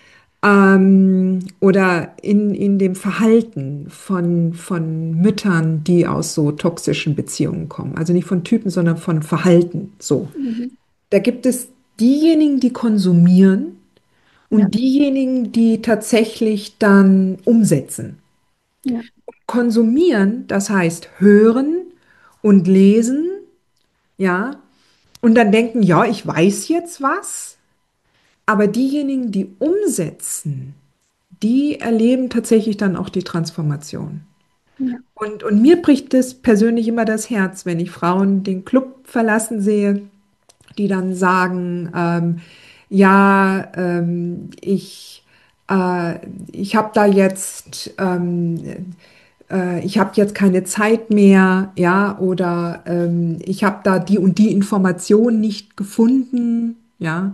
oder in dem Verhalten von Müttern, die aus so toxischen Beziehungen kommen. Also nicht von Typen, sondern von Verhalten. So. Mhm. Da gibt es diejenigen, die konsumieren Ja, und diejenigen, die tatsächlich dann umsetzen. ja, Konsumieren, das heißt hören und lesen, ja, und dann denken, ja, ich weiß jetzt was, aber diejenigen, die umsetzen, die erleben tatsächlich dann auch die Transformation. ja, Und mir bricht es persönlich immer das Herz, wenn ich Frauen den Club verlassen sehe, die dann sagen, ja, ich habe da jetzt, ich habe jetzt keine Zeit mehr, ja, oder ich habe da die und die Information nicht gefunden, ja.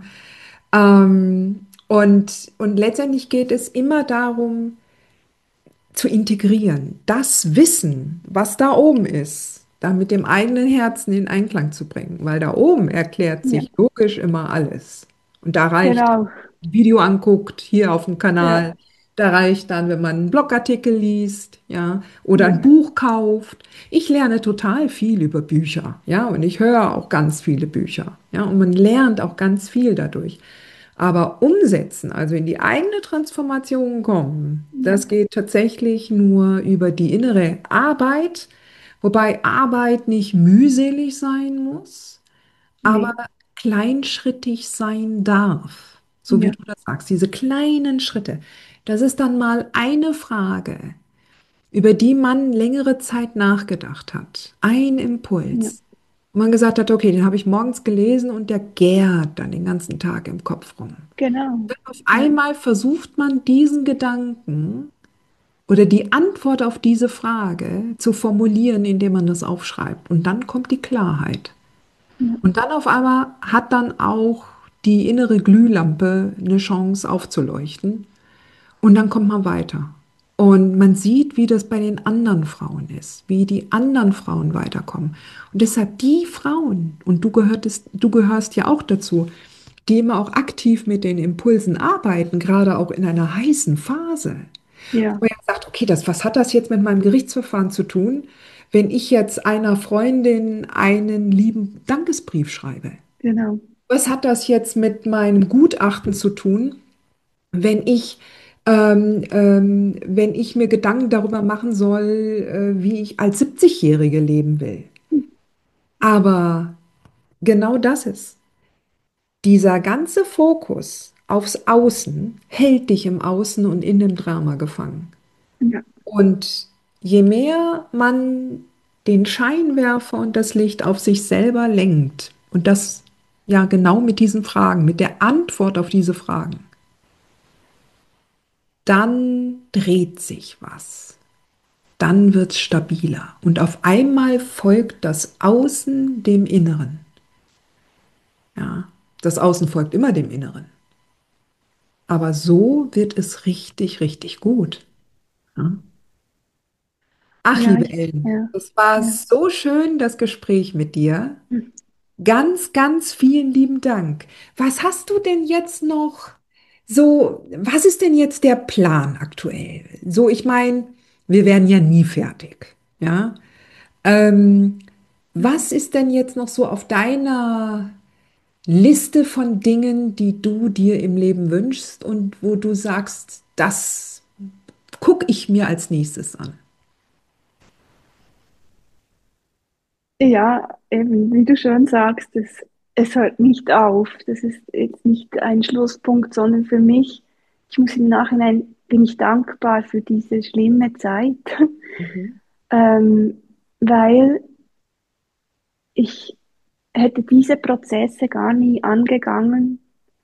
Und letztendlich geht es immer darum, zu integrieren, das Wissen, was da oben ist, da mit dem eigenen Herzen in Einklang zu bringen, weil da oben erklärt ja, sich logisch immer alles. Und da reicht, genau. ein Video anguckt, hier auf dem Ja, Kanal, da reicht dann, wenn man einen Blogartikel liest, ja, oder ja, ein Buch kauft. Ich lerne total viel über Bücher, ja, und ich höre auch ganz viele Bücher, ja, und man lernt auch ganz viel dadurch. Aber umsetzen, also in die eigene Transformation kommen, ja, das geht tatsächlich nur über die innere Arbeit, wobei Arbeit nicht mühselig sein muss, aber nee, kleinschrittig sein darf. So wie ja, du das sagst, diese kleinen Schritte. Das ist dann mal eine Frage, über die man längere Zeit nachgedacht hat. Ein ja, Impuls. Und man gesagt hat, okay, den habe ich morgens gelesen und der gärt dann den ganzen Tag im Kopf rum. genau. Auf Ja, einmal versucht man diesen Gedanken oder die Antwort auf diese Frage zu formulieren, indem man das aufschreibt. Und dann kommt die Klarheit. ja, Und dann auf einmal hat dann auch die innere Glühlampe eine Chance aufzuleuchten. Und dann kommt man weiter. Und man sieht, wie das bei den anderen Frauen ist, wie die anderen Frauen weiterkommen. Und deshalb die Frauen, und du gehörst ja auch dazu, die immer auch aktiv mit den Impulsen arbeiten, gerade auch in einer heißen Phase, ja, wo er sagt, okay, was hat das jetzt mit meinem Gerichtsverfahren zu tun, wenn ich jetzt einer Freundin einen lieben Dankesbrief schreibe? genau. Was hat das jetzt mit meinem Gutachten zu tun, wenn wenn ich mir Gedanken darüber machen soll, wie ich als 70-Jährige leben will? Aber genau das ist. Dieser ganze Fokus aufs Außen hält dich im Außen und in dem Drama gefangen. Ja, Und je mehr man den Scheinwerfer und das Licht auf sich selber lenkt, und das ja genau mit diesen Fragen, mit der Antwort auf diese Fragen, dann dreht sich was. Dann wird es stabiler. Und auf einmal folgt das Außen dem Inneren. Ja, das Außen folgt immer dem Inneren. Aber so wird es richtig, richtig gut. Ja. Ach, ja, liebe Ellen, ja, es war ja. so schön, das Gespräch mit dir. Hm. Ganz, ganz vielen lieben Dank. Was hast du denn jetzt noch so, was ist denn jetzt der Plan aktuell? So, ich meine, wir werden ja nie fertig, ja? Ähm, was ist denn jetzt noch so auf deiner Liste von Dingen, die du dir im Leben wünschst und wo du sagst, das gucke ich mir als nächstes an. Ja, eben, wie du schon sagst, es hört nicht auf. Das ist jetzt nicht ein Schlusspunkt, sondern für mich, ich muss im Nachhinein, bin ich dankbar für diese schlimme Zeit, Mhm. ähm, weil ich hätte diese Prozesse gar nie angegangen,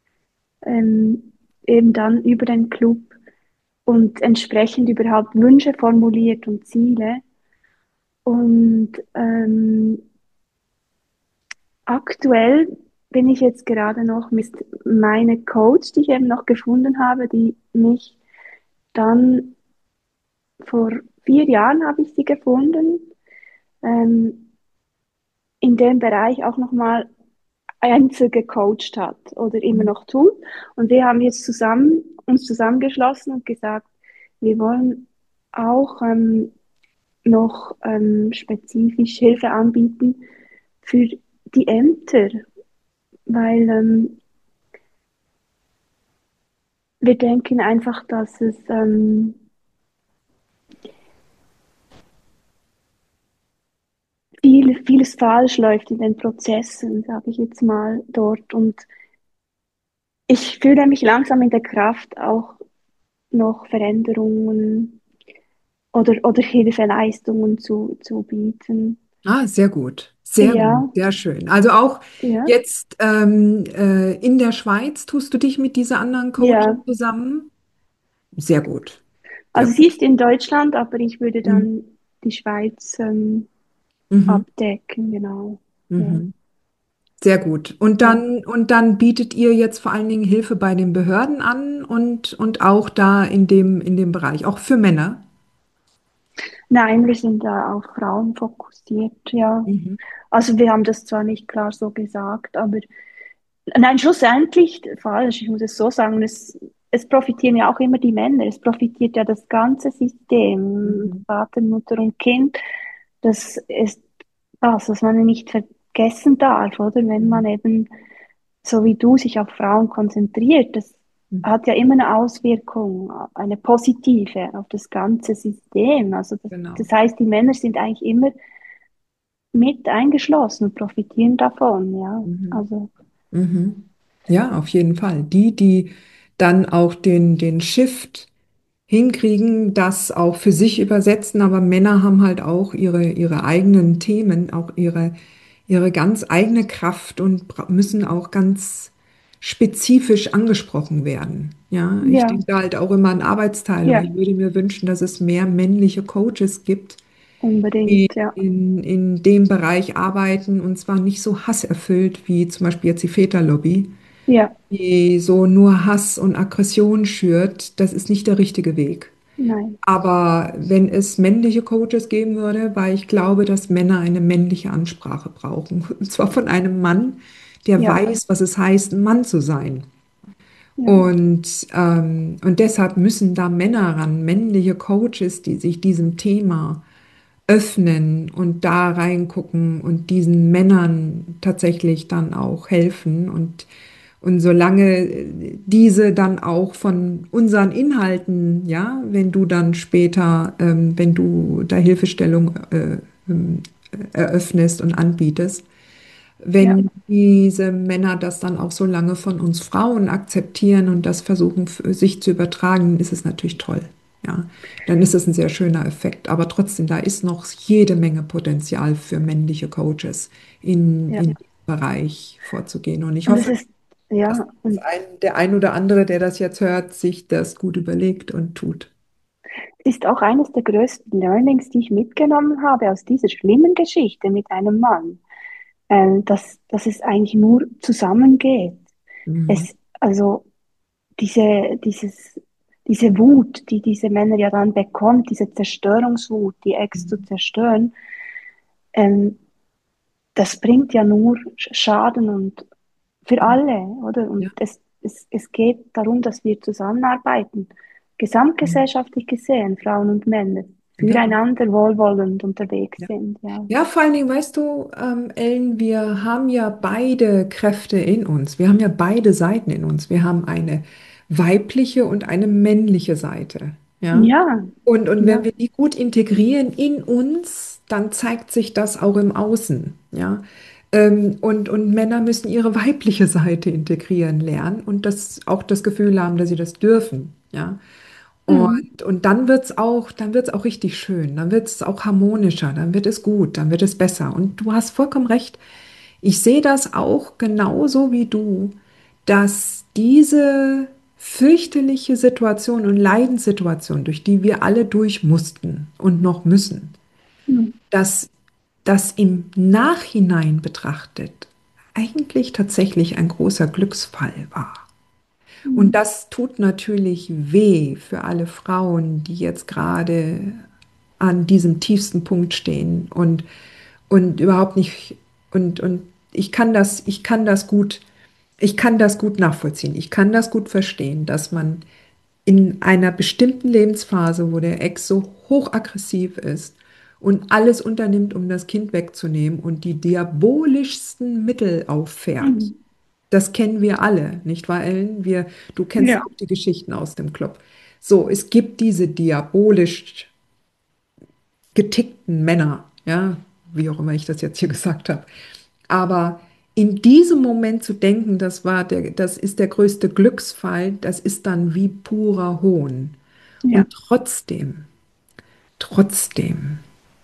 eben dann über den Club und entsprechend überhaupt Wünsche formuliert und Ziele. Und aktuell bin ich jetzt gerade noch mit meiner Coach, die ich eben noch gefunden habe, die mich dann vor 4 Jahren habe ich sie gefunden, ähm, in dem Bereich auch nochmal Einzel gecoacht hat oder immer Mhm. noch tut. Und wir haben jetzt uns zusammengeschlossen und gesagt, wir wollen auch noch spezifisch Hilfe anbieten für die Ämter, weil wir denken einfach, dass es vieles falsch läuft in den Prozessen, sage ich jetzt mal dort. Und ich fühle mich langsam in der Kraft, auch noch Veränderungen oder Hilfeleistungen zu bieten. Ah, sehr gut, Ja, sehr schön. Also auch ja, jetzt in der Schweiz tust du dich mit dieser anderen Coachin ja. zusammen? Sehr gut, sehr Also sie gut. ist in Deutschland, aber ich würde Mhm. dann die Schweiz Mhm. abdecken, genau. Ja, Mhm. Sehr gut. ja. Und dann bietet ihr jetzt vor allen Dingen Hilfe bei den Behörden an und auch da in dem Bereich, auch für Männer. Nein, wir sind da auf Frauen fokussiert, ja. Mhm. Also wir haben das zwar nicht klar so gesagt, aber nein, schlussendlich falsch. Ich muss es so sagen, es profitieren ja auch immer die Männer. Es profitiert ja das ganze System, Mhm. Vater, Mutter und Kind. Das ist das, was man nicht vergessen darf, oder? Wenn Mhm. man eben, so wie du, sich auf Frauen konzentriert, das Mhm. hat ja immer eine Auswirkung, eine positive auf das ganze System. Also das Genau. heißt, die Männer sind eigentlich immer mit eingeschlossen und profitieren davon, ja. Mhm. Also, Mhm. Ja, auf jeden Fall. Die dann auch den Shift hinkriegen, das auch für sich übersetzen, aber Männer haben halt auch ihre eigenen Themen, auch ihre ganz eigene Kraft und müssen auch ganz spezifisch angesprochen werden. Ja, ich ja, denke halt auch immer an Arbeitsteilung. ja. Ich würde mir wünschen, dass es mehr männliche Coaches gibt, die Unbedingt, ja. in dem Bereich arbeiten und zwar nicht so hasserfüllt wie zum Beispiel jetzt die Väterlobby, Ja, die so nur Hass und Aggression schürt. Das ist nicht der richtige Weg. nein, Aber wenn es männliche Coaches geben würde, weil ich glaube, dass Männer eine männliche Ansprache brauchen. Und zwar von einem Mann, der ja, weiß, was es heißt, ein Mann zu sein. ja, Und deshalb müssen da Männer ran, männliche Coaches, die sich diesem Thema öffnen und da reingucken und diesen Männern tatsächlich dann auch helfen. Und solange diese dann auch von unseren Inhalten, ja, wenn du dann später, wenn du da Hilfestellung eröffnest und anbietest, ja, wenn diese Männer das dann auch so lange von uns Frauen akzeptieren und das versuchen für sich zu übertragen, ist es natürlich toll. Ja, dann ist es ein sehr schöner Effekt. Aber trotzdem, da ist noch jede Menge Potenzial für männliche Coaches ja. in diesem Bereich vorzugehen. Und ich Und es hoffe, ist, dass ja, das und der ein oder andere, der das jetzt hört, sich das gut überlegt und tut. es ist auch eines der größten Learnings, die ich mitgenommen habe aus dieser schlimmen Geschichte mit einem Mann, dass es eigentlich nur zusammengeht. Mhm. Also diese Wut, die diese Männer ja dann bekommen, diese Zerstörungswut, die Ex zu Mhm. zerstören, ähm, das bringt ja nur Schaden und für alle, oder? Und Ja. es geht darum, dass wir zusammenarbeiten, Mhm. gesamtgesellschaftlich gesehen, Frauen und Männer. Genau. füreinander wohlwollend unterwegs Ja. sind, ja. Ja, vor allen Dingen, weißt du, Ellen, wir haben ja beide Kräfte in uns. Wir haben ja beide Seiten in uns. Wir haben eine weibliche und eine männliche Seite. Ja. Ja, Und wenn ja. wir die gut integrieren in uns, dann zeigt sich das auch im Außen. Ja. Und Männer müssen ihre weibliche Seite integrieren lernen und das auch das Gefühl haben, dass sie das dürfen. Ja. Mhm. Und dann wird's auch richtig schön, dann wird es auch harmonischer, dann wird es gut, dann wird es besser. Und du hast vollkommen recht. Ich sehe das auch genauso wie du, dass diese fürchterliche Situation und Leidenssituation, durch die wir alle durch mussten und noch müssen, Mhm. dass das im Nachhinein betrachtet eigentlich tatsächlich ein großer Glücksfall war. Und Mhm. das tut natürlich weh für alle Frauen, die jetzt gerade an diesem tiefsten Punkt stehen und überhaupt nicht, und ich kann das gut nachvollziehen. Ich kann das gut verstehen, dass man in einer bestimmten Lebensphase, wo der Ex so hochaggressiv ist und alles unternimmt, um das Kind wegzunehmen und die diabolischsten Mittel auffährt. Mhm. Das kennen wir alle, nicht wahr, Ellen? Du kennst Ja. auch die Geschichten aus dem Club. So, es gibt diese diabolisch getickten Männer, ja, wie auch immer ich das jetzt hier gesagt habe. Aber in diesem Moment zu denken, das ist der größte Glücksfall, das ist dann wie purer Hohn. Ja. Und trotzdem,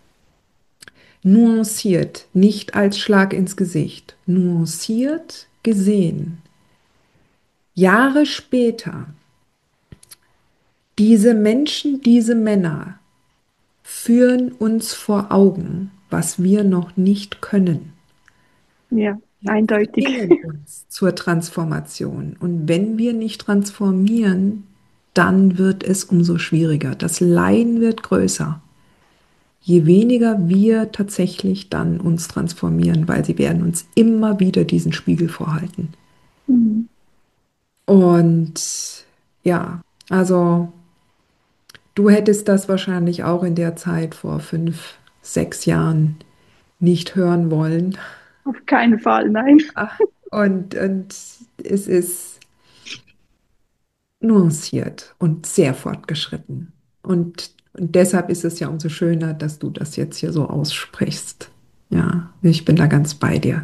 nuanciert, nicht als Schlag ins Gesicht, nuanciert gesehen, Jahre später, diese Menschen, diese Männer führen uns vor Augen, was wir noch nicht können. Ja. Sie Eindeutig. zwingen uns zur Transformation. Und wenn wir nicht transformieren, dann wird es umso schwieriger. Das Leiden wird größer, je weniger wir tatsächlich dann uns transformieren, weil sie werden uns immer wieder diesen Spiegel vorhalten. Mhm. Und ja, also du hättest das wahrscheinlich auch in der Zeit vor 5, 6 Jahren nicht hören wollen. Auf keinen Fall, nein. Ah, und es ist nuanciert und sehr fortgeschritten. Und deshalb ist es ja umso schöner, dass du das jetzt hier so aussprichst. Ja, ich bin da ganz bei dir.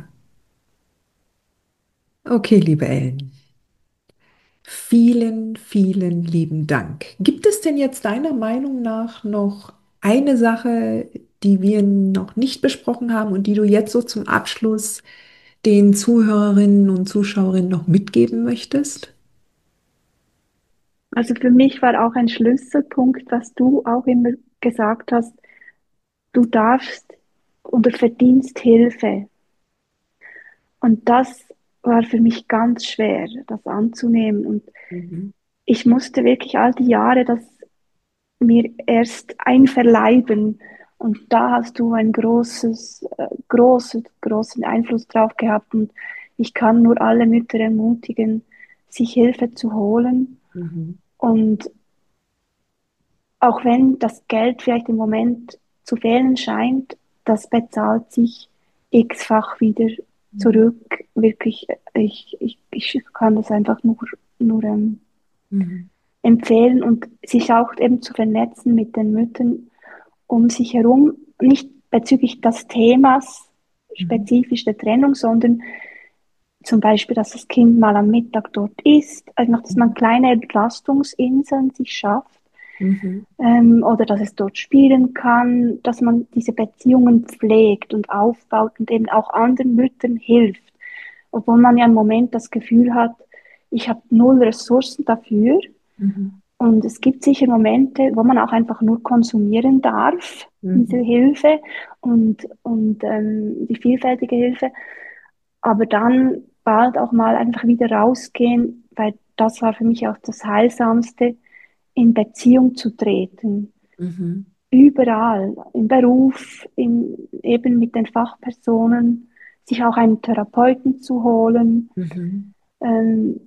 Okay, liebe Ellen, vielen, vielen lieben Dank. Gibt es denn jetzt deiner Meinung nach noch eine Sache, die wir noch nicht besprochen haben und die du jetzt so zum Abschluss den Zuhörerinnen und Zuschauerinnen noch mitgeben möchtest? Also für mich war auch ein Schlüsselpunkt, was du auch immer gesagt hast, du darfst oder verdienst Hilfe. Und das war für mich ganz schwer, das anzunehmen. Und Mhm. ich musste wirklich all die Jahre das mir erst einverleiben. Und da hast du einen großen Einfluss drauf gehabt. Und ich kann nur alle Mütter ermutigen, sich Hilfe zu holen. Mhm. Und auch wenn das Geld vielleicht im Moment zu fehlen scheint, das bezahlt sich x-fach wieder Mhm. zurück. Wirklich, ich kann das einfach nur Mhm. empfehlen und sich auch eben zu vernetzen mit den Müttern um sich herum, nicht bezüglich des Themas Mhm. spezifisch der Trennung, sondern zum Beispiel, dass das Kind mal am Mittag dort ist, also noch, dass man Mhm. kleine Entlastungsinseln sich schafft, Mhm. oder dass es dort spielen kann, dass man diese Beziehungen pflegt und aufbaut und eben auch anderen Müttern hilft, obwohl man ja im Moment das Gefühl hat, ich habe null Ressourcen dafür. Mhm. Und es gibt sicher Momente, wo man auch einfach nur konsumieren darf, diese Mhm. Hilfe die vielfältige Hilfe, aber dann bald auch mal einfach wieder rausgehen, weil das war für mich auch das Heilsamste, in Beziehung zu treten. Mhm. Überall, im Beruf, eben mit den Fachpersonen, sich auch einen Therapeuten zu holen, Mhm. ähm,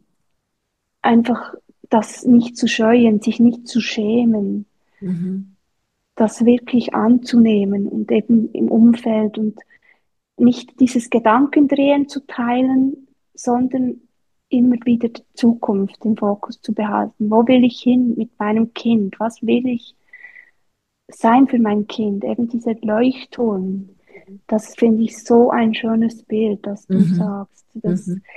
einfach das nicht zu scheuen, sich nicht zu schämen. Mhm. das wirklich anzunehmen und eben im Umfeld und nicht dieses Gedankendrehen zu teilen, sondern immer wieder die Zukunft im Fokus zu behalten. Wo will ich hin mit meinem Kind? Was will ich sein für mein Kind? Eben dieser Leuchtturm. Das finde ich so ein schönes Bild, das du Mhm. sagst. Das, Mhm.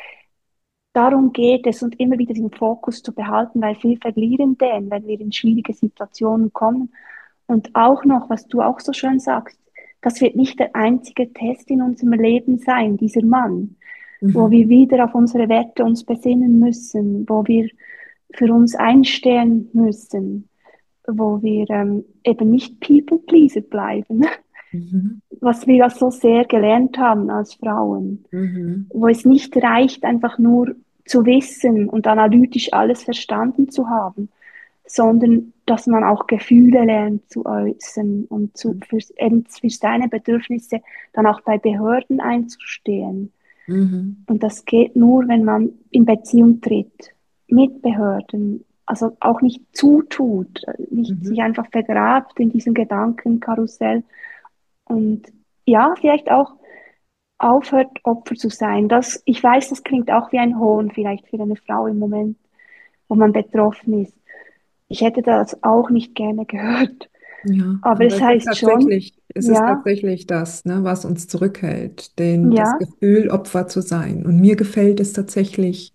darum geht es und immer wieder den Fokus zu behalten, weil wir verlieren den, wenn wir in schwierige Situationen kommen. Und auch noch, was du auch so schön sagst, das wird nicht der einzige Test in unserem Leben sein, dieser Mann, wo Mhm. wir wieder auf unsere Werte uns besinnen müssen, wo wir für uns einstehen müssen, wo wir eben nicht People-Pleaser bleiben, Mhm. was wir ja so sehr gelernt haben als Frauen, Mhm. wo es nicht reicht, einfach nur zu wissen und analytisch alles verstanden zu haben, sondern dass man auch Gefühle lernt zu äußern und eben für seine Bedürfnisse dann auch bei Behörden einzustehen. Mhm. Und das geht nur, wenn man in Beziehung tritt mit Behörden, also auch nicht zutut, nicht sich Mhm. einfach vergrabt in diesem Gedankenkarussell und ja, vielleicht auch aufhört, Opfer zu sein. Das, ich weiß, das klingt auch wie ein Hohn vielleicht für eine Frau im Moment, wo man betroffen ist. Ich hätte das auch nicht gerne gehört. Ja, Aber aber es heißt schon, es ist ja, tatsächlich das, ne, was uns zurückhält, denn das ja, Gefühl, Opfer zu sein. Und mir gefällt es tatsächlich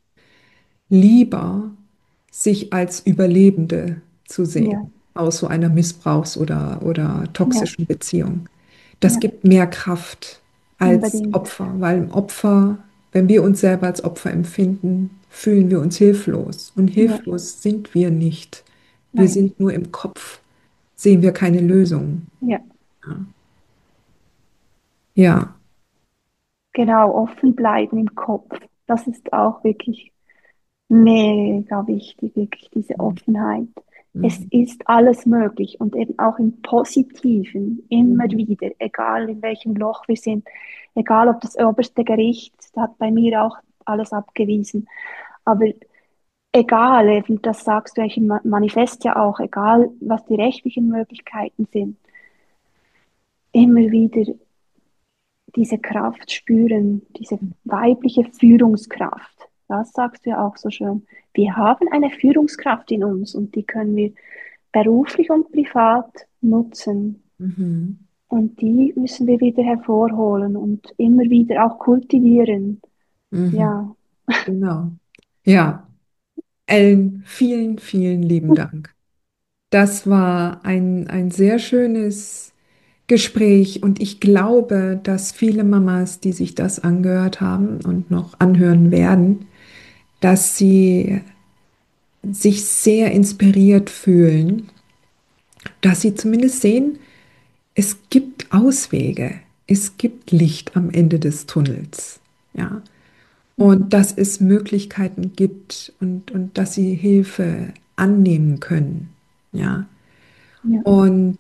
lieber, sich als Überlebende zu ja, sehen aus so einer oder ja, toxischen Beziehung. Das ja, gibt mehr Kraft als unbedingt. Opfer, weil im Opfer, wenn wir uns selber als Opfer empfinden, fühlen wir uns hilflos. Und Ja, hilflos sind wir nicht. Wir nein, sind nur im Kopf, sehen wir keine Lösung. ja, Ja. genau, offen bleiben im Kopf. Das ist auch wirklich mega wichtig, wirklich diese Offenheit. Es Mhm. ist alles möglich und eben auch im Positiven immer Mhm. wieder, egal in welchem Loch wir sind, egal ob das oberste Gericht hat bei mir auch alles abgewiesen, aber egal, eben das sagst du eigentlich im Manifest ja auch, egal was die rechtlichen Möglichkeiten sind, immer wieder diese Kraft spüren, diese weibliche Führungskraft. Das sagst du ja auch so schön. Wir haben eine Führungskraft in uns und die können wir beruflich und privat nutzen. Mhm. Und die müssen wir wieder hervorholen und immer wieder auch kultivieren. Mhm. Ja, Genau. Ja, Ellen, vielen, vielen lieben Dank. Das war ein sehr schönes Gespräch und ich glaube, dass viele Mamas, die sich das angehört haben und noch anhören werden, dass sie sich sehr inspiriert fühlen, dass sie zumindest sehen, es gibt Auswege, es gibt Licht am Ende des Tunnels, ja, und dass es Möglichkeiten gibt und dass sie Hilfe annehmen können, ja, ja, und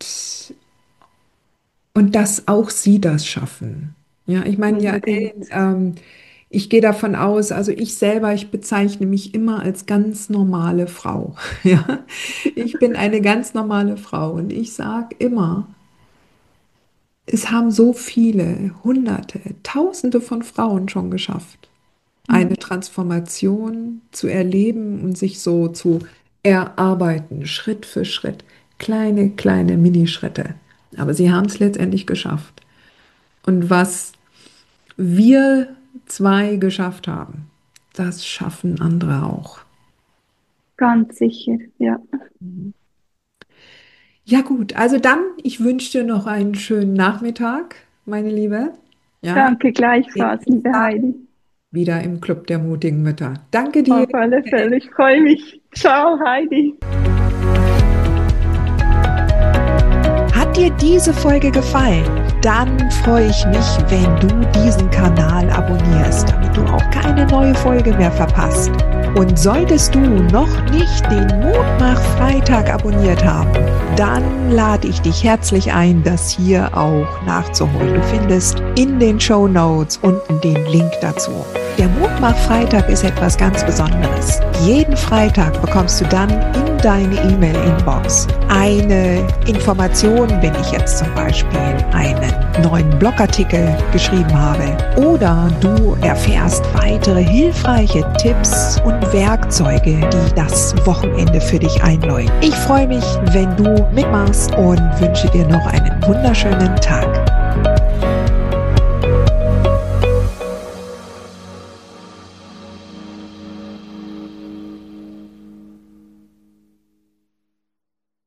dass auch sie das schaffen. Ja, ich meine, ja, unbedingt. ich gehe davon aus, also ich selber, ich bezeichne mich immer als ganz normale Frau. Ja, ich bin eine ganz normale Frau und ich sage immer, es haben so viele, Hunderte, Tausende von Frauen schon geschafft, Ja, eine Transformation zu erleben und sich so zu erarbeiten, Schritt für Schritt, kleine, kleine Minischritte. Aber sie haben es letztendlich geschafft. Und was wir zwei geschafft haben, das schaffen andere auch. ganz sicher. Ja. Ja gut, also dann, ich wünsche dir noch einen schönen Nachmittag, meine Liebe. Ja, Danke sehen gleichfalls, uns liebe dann Heidi. wieder im Club der mutigen Mütter. Danke dir. Auf alle Fälle. Ich freue mich. Ciao, Heidi. Hat dir diese Folge gefallen? Dann freue ich mich, wenn du diesen Kanal abonnierst, damit du auch keine neue Folge mehr verpasst. Und solltest du noch nicht den Mutmach-Freitag abonniert haben, dann lade ich dich herzlich ein, das hier auch nachzuholen. Du findest in den Shownotes unten den Link dazu. Der Mutmach-Freitag ist etwas ganz Besonderes. Jeden Freitag bekommst du dann in deine E-Mail-Inbox eine Information, wenn ich jetzt zum Beispiel einen neuen Blogartikel geschrieben habe, oder du erfährst weitere hilfreiche Tipps und Werkzeuge, die das Wochenende für dich einläuten. Ich freue mich, wenn du mitmachst und wünsche dir noch einen wunderschönen Tag.